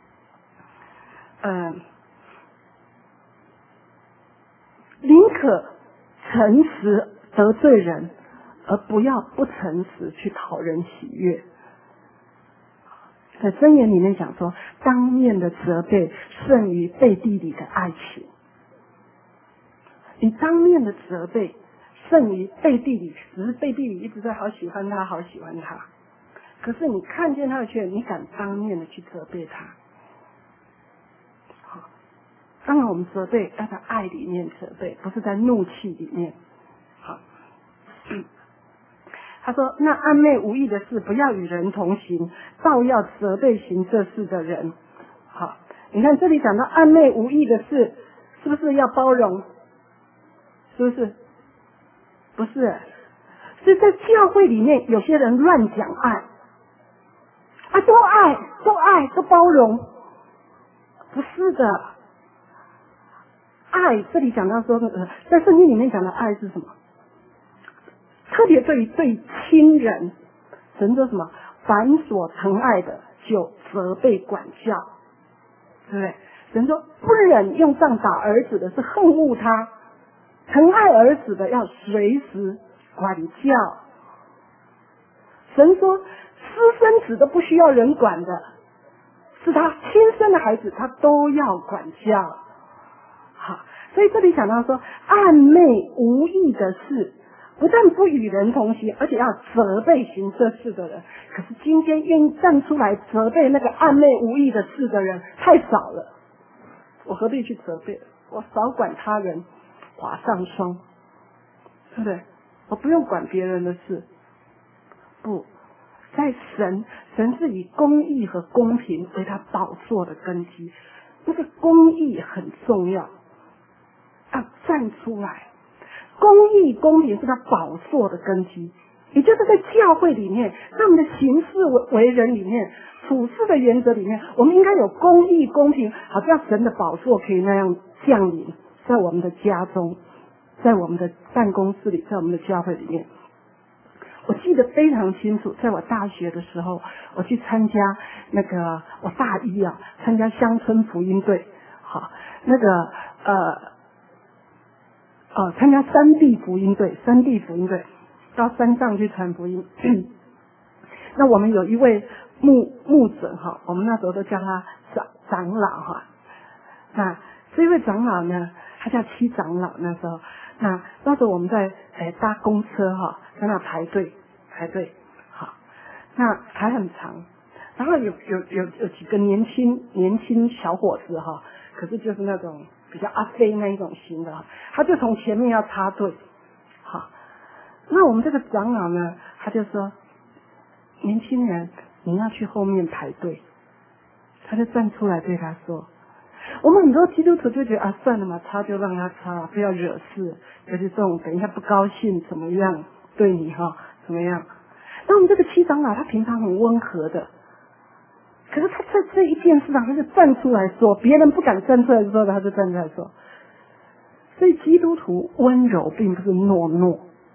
嗯、呃。宁可诚实得罪人，而不要不诚实去讨人喜悦。在箴言里面讲说，当面的责备胜于背地里的爱情。你当面的责备胜于背地里，只是背地里一直在好喜欢他，好喜欢他。可是你看见他的缺点，你敢当面的去责备他。当然我们责备要在爱里面责备，不是在怒气里面。好，嗯，他说那暧昧无益的事不要与人同行，倒要责备行这事的人。好，你看这里讲到暧昧无益的事，是不是要包容？是不是？不是，是在教会里面有些人乱讲爱啊，都爱都爱都包容，不是的。爱这里讲到说，呃，在圣经里面讲的爱是什么？特别对于对亲人，神说什么？凡所疼爱的，就责备管教，对不对？神说不忍用杖打儿子的是恨恶他，疼爱儿子的要随时管教。神说私生子都不需要人管的，是他亲生的孩子，他都要管教。好，所以这里讲到说，暧昧无益的事，不但不与人同行，而且要责备行这事的人。可是今天愿意站出来责备那个暧昧无益的事的人太少了。我何必去责备？我少管他人，划上霜，对不对？我不用管别人的事。不，在在神，神是以公义和公平为他宝座的根基。那个公义很重要，要站出来。公义公平是他宝座的根基，也就是在教会里面，在我们的行事为人里面，处事的原则里面，我们应该有公义公平，好像神的宝座可以那样降临在我们的家中，在我们的办公室里，在我们的教会里面。我记得非常清楚，在我大学的时候，我去参加那个我大一啊，参加乡村福音队，好，那个呃呃，参加山地福音队，山地福音队到山上去传福音。那我们有一位牧牧者哈，我们那时候都叫他长长老哈。那这位长老呢，他叫七长老。那时候，那那时候我们在诶搭公车哈，在那排队排队，好，那排很长，然后有有有有几个年轻年轻小伙子哈，可是就是那种比较阿飞那一种型的，他就从前面要插队，好，那我们这个长老呢，他就说，年轻人你要去后面排队，他就站出来对他说。我们很多基督徒就觉得啊，算了嘛，插就让他插，不要惹事，就是这种等一下不高兴怎么样对你哈怎么样？那我们这个七长老他平常很温和的，可是他在这一件事上他就站出来说，别人不敢站出来的时候，他就站出来说。所以基督徒温柔并不是懦弱，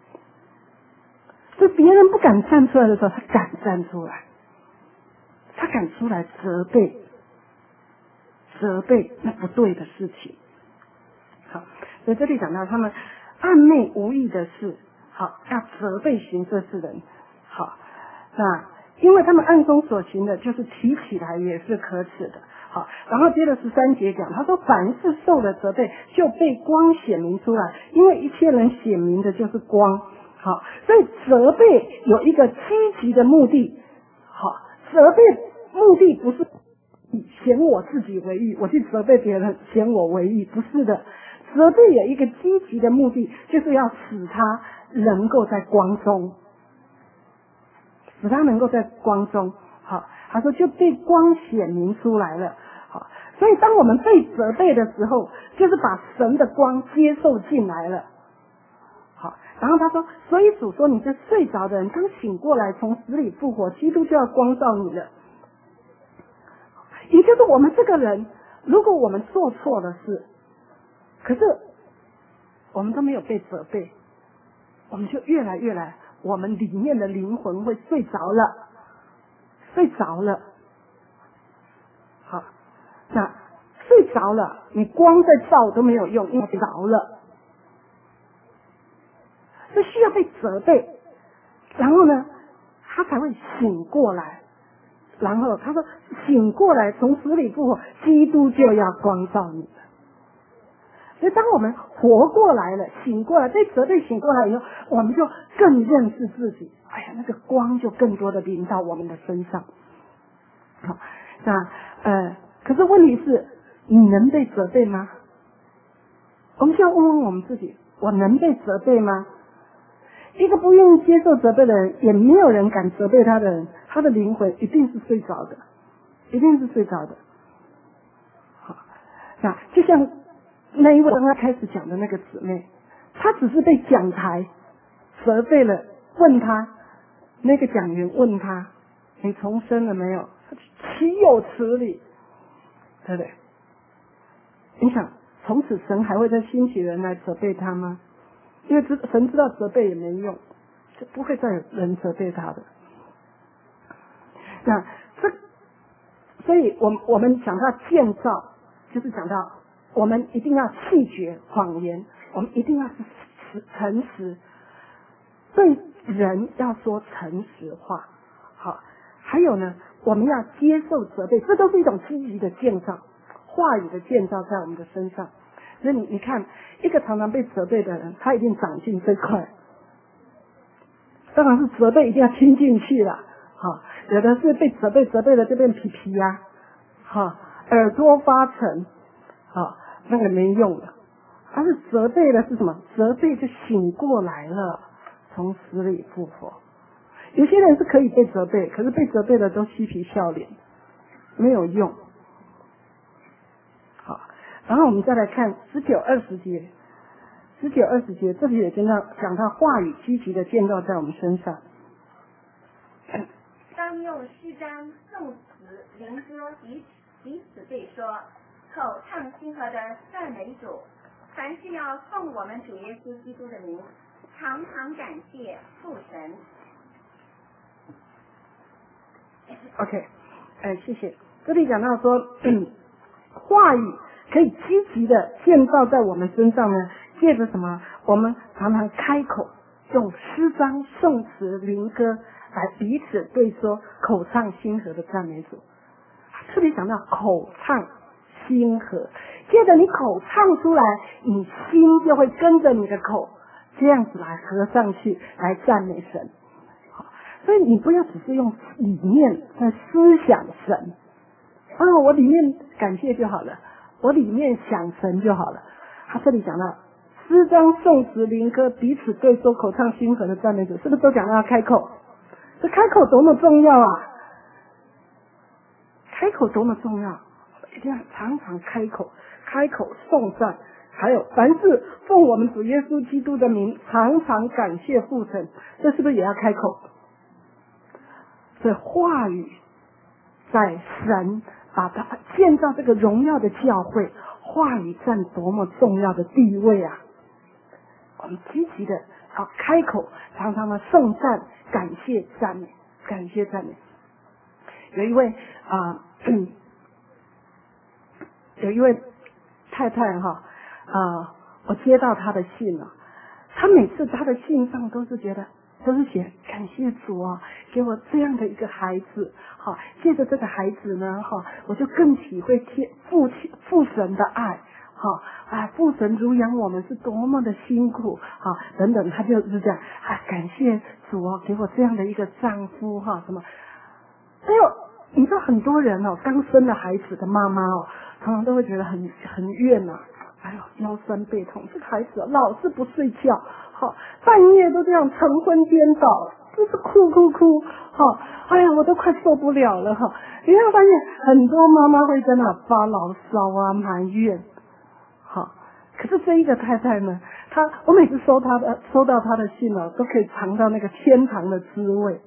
所以别人不敢站出来的时候，他敢站出来，他敢出来责备。责备那不对的事情，好，所以这里讲到他们暗昧无益的事，好，要责备行这事人，好，那因为他们暗中所行的，就是提起来也是可耻的，好，然后接着十三节讲，他说凡是受了责备，就被光显明出来，因为一切人显明的就是光，好，所以责备有一个积极的目的，好，责备目的不是嫌我自己为义，我去责备别人嫌我为义，不是的。责备有一个积极的目的，就是要使他能够在光中，使他能够在光中。好，他说就被光显明出来了。好，所以当我们被责备的时候，就是把神的光接受进来了。好，然后他说，所以主说，你这睡着的人刚醒过来，从死里复活，基督就要光照你了。也就是我们这个人，如果我们做错了事，可是我们都没有被责备，我们就越来越来，我们里面的灵魂会睡着了，睡着了。好，那睡着了，你光在照都没有用，因为着了，这需要被责备，然后呢，他才会醒过来。然后他说醒过来，从死里复活，基督就要光照你了。所以当我们活过来了，醒过来，被责备醒过来以后，我们就更认识自己，哎呀，那个光就更多的临到我们的身上。好，那呃可是问题是，你能被责备吗？我们就要问问我们自己，我能被责备吗？一个不愿意接受责备的人，也没有人敢责备他的人，他的灵魂一定是睡着的，一定是睡着的。好，那就像那一位刚刚开始讲的那个姊妹，她只是被讲台责备了，问他那个讲员问他，你重生了没有？岂有此理，对不对？你想，从此神还会再兴起人来责备他吗？因为神知道责备也没用，就不会再有人责备他的。那这，所以我们我们讲到建造，就是讲到我们一定要弃绝谎言，我们一定要是诚实，对人要说诚实话。好，还有呢，我们要接受责备，这都是一种积极的建造，话语的建造在我们的身上。所以你你看，一个常常被责备的人，他一定长进最快。当然是责备一定要听进去了，好，有的是被责备责备了就变皮皮呀、啊，好，耳朵发沉，好，那个没用了。他是责备的是什么？责备就醒过来了，从死里复活。 有些人是可以被责备，可是被责备的都嬉皮笑脸，没有用。好，然后我们再来看十九二十节，十九二十节这里也跟到讲到话语积极的建造在我们身上。 当用诗章、颂词、灵歌彼彼此对说，口唱心和的赞美主。凡是要奉我们主耶稣基督的名，常常感谢父神。 OK， 哎，谢谢。这里讲到说，嗯，话语可以积极的建造在我们身上呢，借着什么？我们常常开口，用诗章、颂词、灵歌来彼此对说，口唱心和的赞美主。这里讲到口唱心和，接着你口唱出来，你心就会跟着你的口这样子来合上去，来赞美神。所以你不要只是用里面在思想神啊，我里面感谢就好了，我里面想神就好了。他这里讲到诗章、颂词、灵歌彼此对说，口唱心和的赞美主，是不是都讲到要开口？这开口多么重要啊！开口多么重要，一定要常常开口，开口颂赞，还有凡是奉我们主耶稣基督的名，常常感谢父神，这是不是也要开口？所以话语在神把它建造这个荣耀的教会，话语占多么重要的地位啊！我们积极的啊开口，常常的颂赞、感谢、赞美、感谢、赞美。有一位啊、呃，有一位太太哈啊、呃，我接到她的信了，她每次她的信上都是觉得。都是写感谢主啊，给我这样的一个孩子，好，借着这个孩子呢，哈，我就更体会天父亲父神的爱，好，啊，父神乳养我们是多么的辛苦，好，等等，他就是这样，啊，感谢主啊，给我这样的一个丈夫，哈，什么，还有，你知道很多人哦，刚生了孩子的妈妈哦，常常都会觉得很很怨呐、啊。哎呦，腰酸背痛，这个孩子老是不睡觉，好，半夜都这样晨昏颠倒，就是哭哭哭，好，哎呀，我都快受不了了哈！你会发现很多妈妈会在那发牢骚啊、埋怨，好，可是这一个太太呢，她我每次收她的收到她的信哦，都可以尝到那个天堂的滋味，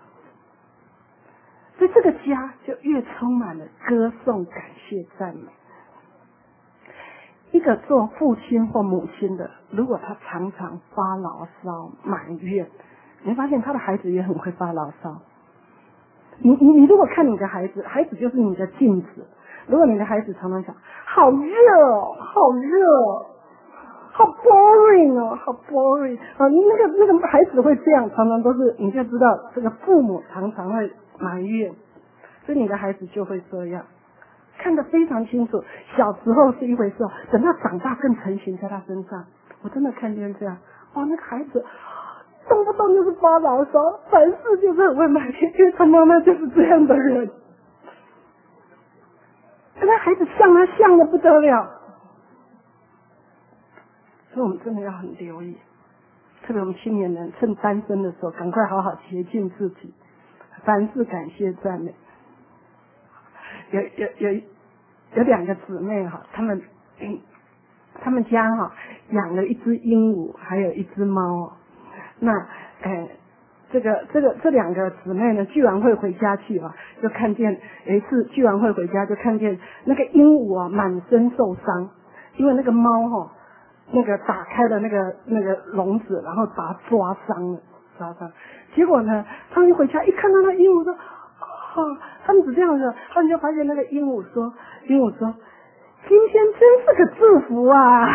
所以这个家就越充满了歌颂、感谢、赞美。一个做父亲或母亲的，如果他常常发牢骚、埋怨，你会发现他的孩子也很会发牢骚。你你你如果看你的孩子，孩子就是你的镜子。如果你的孩子常常讲好热哦，好热，好 boring 哦，好 boring 啊，那个那个孩子会这样，常常都是你就知道这个父母常常会埋怨，所以你的孩子就会这样。看得非常清楚，小时候是一回事，等到长大更成型在他身上。我真的看见这样，哇，那个孩子动不动就是发牢骚，凡事就是很会埋怨，因为他妈妈就是这样的人。那孩子像他像的不得了，所以我们真的要很留意，特别我们青年人趁单身的时候，赶快好好洁净自己，凡事感谢赞美。有有有有两个姊妹哈，她们嗯，她们家哈养了一只鹦鹉，还有一只猫。那哎，这个这个这两个姊妹呢，聚完会回家去啊，就看见有一次聚完会回家就看见那个鹦鹉啊满身受伤，因为那个猫哈那个打开了那个那个笼子，然后把它抓伤了，抓伤。结果呢，他们一回家一看到那鹦鹉说。哦，他们只这样子，他们就发现那个鹦鹉说，鹦鹉说，今天真是个祝福啊！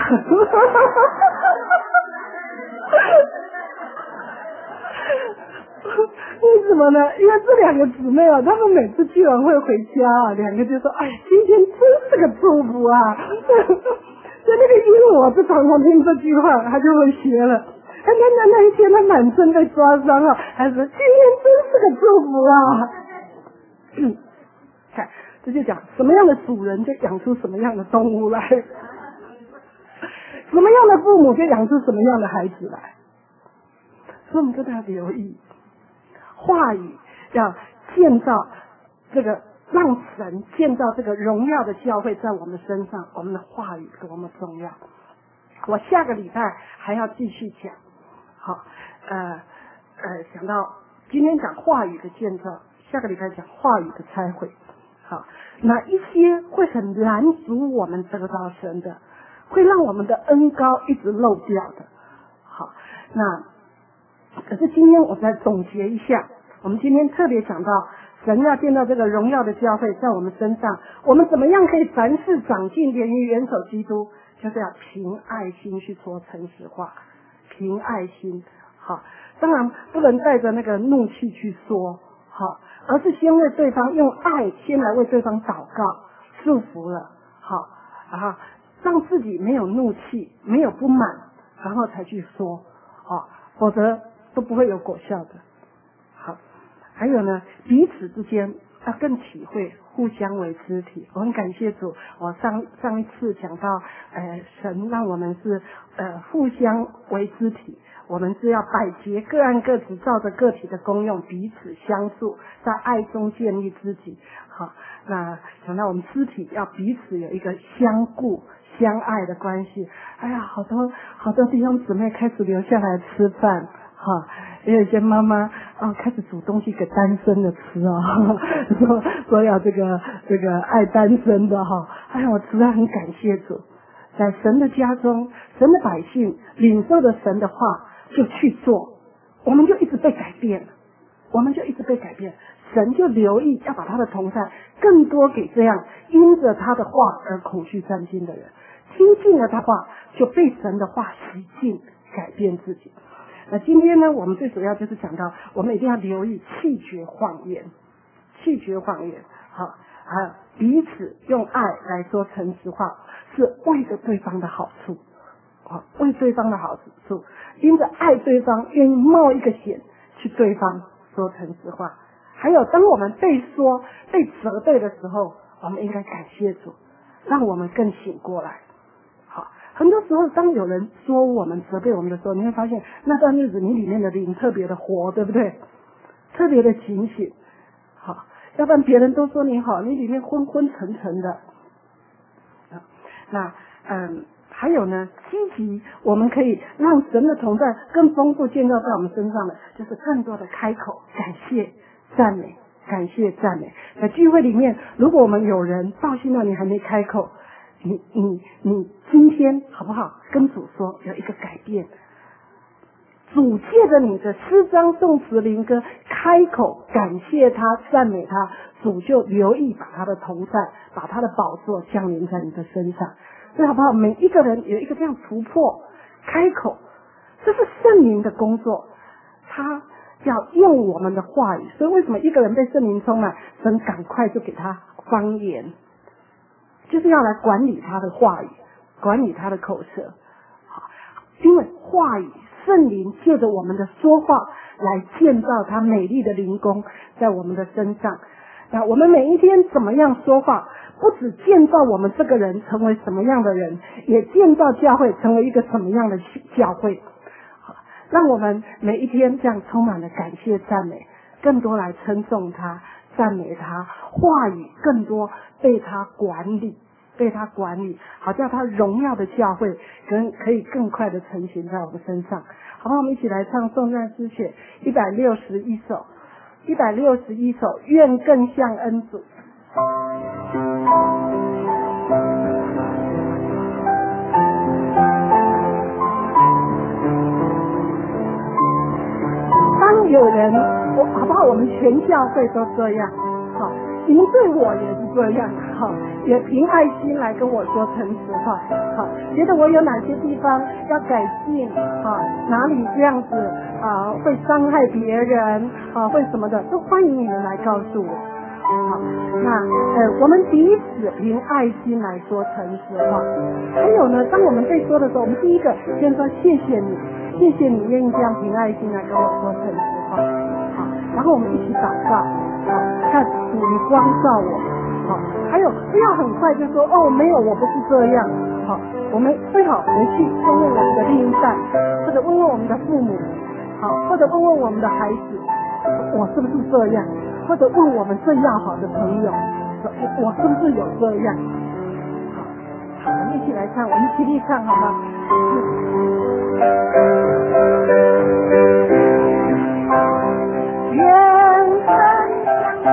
为什么呢？因为这两个姊妹啊，她们每次聚完会回家啊，两个就说，哎，今天真是个祝福啊！所以那个鹦鹉就常常听这句话，他就会学了。那那那一天他满身被抓伤啊，还说今天真是个祝福啊！嗯，看，这就讲什么样的主人就养出什么样的动物来，什么样的父母就养出什么样的孩子来，所以我们真的要留意， 话语要建造这个，让神建造这个荣耀的教会在我们身上，我们的话语多么重要。我下个礼拜还要继续讲，好，呃呃，想到今天讲话语的建造，下个礼拜讲话语的拆毁。好，哪一些会很拦阻我们得到神的，会让我们的恩膏一直漏掉的。好，那可是今天我再总结一下，我们今天特别讲到神要建造这个荣耀的教会在我们身上，我们怎么样可以凡事长进，连于元首基督，就是要凭爱心去说诚实话，凭爱心。好，当然不能带着那个怒气去说，好，而是先为对方用爱，先来为对方祷告，祝福了，好，然后让自己没有怒气，没有不满，然后才去说，好，否则都不会有果效的。好，还有呢，彼此之间要更体会互相为肢体。我很感谢主，我上上一次讲到，呃，神让我们是呃互相为肢体，我们是要百节各按各职，照着个体的功用彼此相助，在爱中建立肢体。好，那讲到我们肢体要彼此有一个相顾相爱的关系。哎呀，好多好多弟兄姊妹开始留下来吃饭，哈，也有一些妈妈哦开始煮东西给单身的吃哦，说说要这个这个爱单身的哈。哎呀，我实在很感谢主，在神的家中，神的百姓领受了神的话就去做，我们就一直被改变了，我们就一直被改变。神就留意要把他的同在更多给这样因着他的话而恐惧战惊的人，听进了他话就被神的话洗净改变自己。那今天呢，我们最主要就是讲到我们一定要留意弃绝谎言，弃绝谎言，好，还有彼此用爱来说诚实话，是为着对方的好处，啊，为对方的好处，因着爱对方，愿意冒一个险去对方说诚实话。还有当我们被说被责备的时候，我们应该感谢主，让我们更醒过来。好，很多时候当有人说我们责备我们的时候，你会发现那段日子你里面的灵特别的活，对不对？特别的警醒。好，要不然别人都说你好，你里面昏昏沉沉的。那嗯，还有呢，积极我们可以让神的同在更丰富建造在我们身上的，就是更多的开口感谢赞美，感谢赞美。在聚会里面，如果我们有人到现在你还没开口，你你你今天好不好跟主说有一个改变？主借着你的诗章颂词灵歌开口感谢他赞美他，主就留意把他的同在把他的宝座降临在你的身上。所以好不好，每一个人有一个这样突破开口，这是圣灵的工作，他要用我们的话语。所以为什么一个人被圣灵充满，神赶快就给他方言，就是要来管理他的话语，管理他的口舌。好，因为话语圣灵借着我们的说话来建造他美丽的灵宫在我们的身上。那我们每一天怎么样说话，不只建造我们这个人成为什么样的人，也建造教会成为一个什么样的教会。让我们每一天这样充满了感谢赞美，更多来称颂他赞美他，话语更多被他管理被他管理，好叫他荣耀的教会跟可以更快的成型在我们身上。好不好，我们一起来唱颂赞诗选一百六十一首一百六十一首愿更像恩主。当有人我好不好，我们全教会都这样，好，你们对我也是这样，好，也凭爱心来跟我说诚实话，好，觉得我有哪些地方要改进，好，哪里这样子啊会伤害别人啊，会什么的，都欢迎你们来告诉我。好，那呃，我们彼此凭爱心来说诚实话。还有呢，当我们被说的时候，我们第一个先说谢谢你，谢谢你愿意这样凭爱心来跟我说诚实话。好，然后我们一起祷告，好，看主你光照我。好，还有不要很快就说哦，没有，我不是这样。好，我们最好回去问问我们的另一半，或者问问我们的父母，好，或者问问我们的孩子。 我是不是这样？或者问我们最要好的朋友，说我是不是有这样？好，我们一起来唱，我们起立唱好吗？缘分相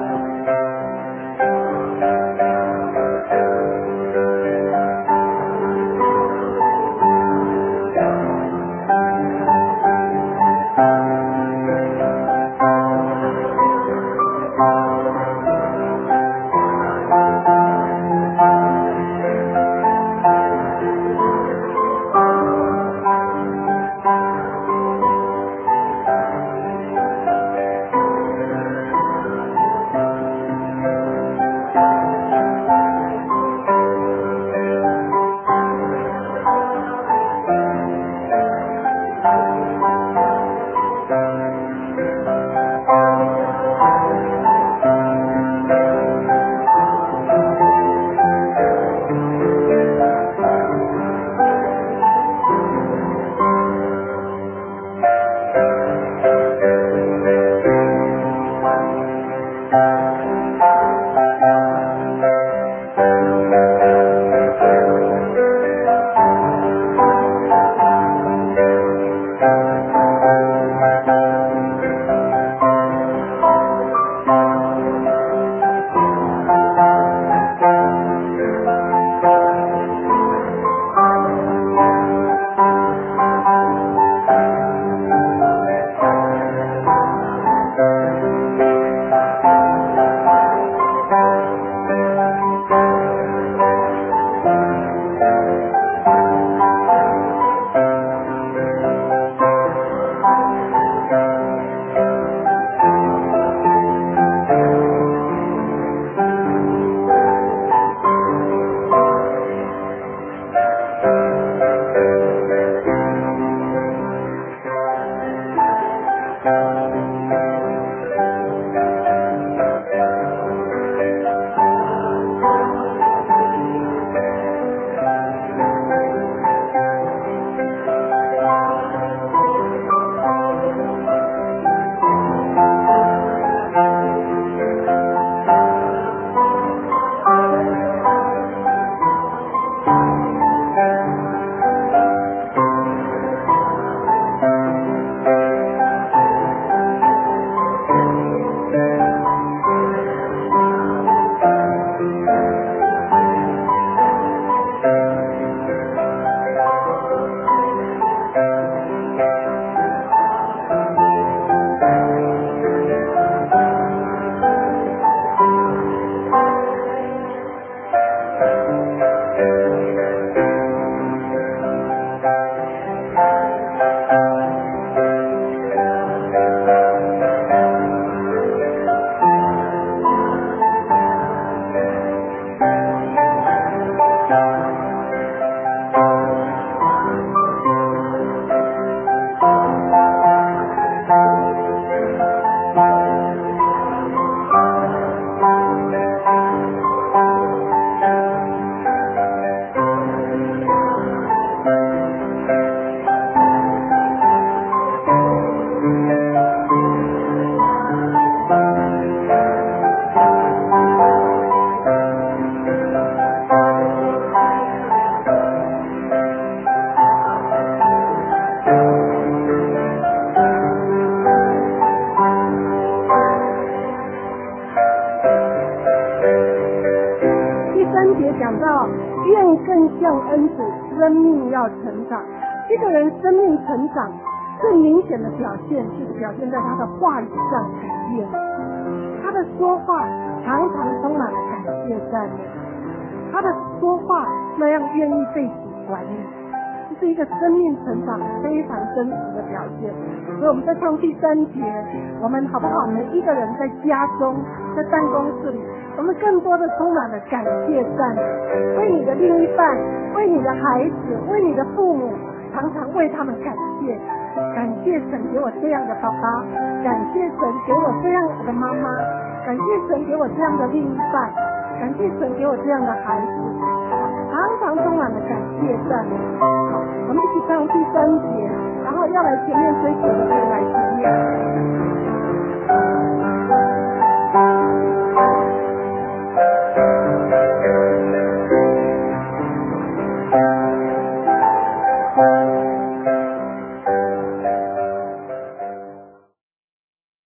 一个人生命成长最明显的表现，就是表现在他的话语上改变。他的说话常常充满了感谢赞美，他的说话那样愿意被主管理，这是一个生命成长非常真实的表现。所以我们在唱第三节，我们好不好？每一个人在家中，在办公室里，我们更多的充满了感谢赞美，为你的另一半，为你的孩子，为你的父母，常常为他们感谢，感谢神给我这样的爸爸，感谢神给我这样的妈妈，感谢神给我这样的另一半，感谢神给我这样的孩子，常常充满了感谢赞美。好，我们一起唱第三节，然后要来前面追求的可以来前面。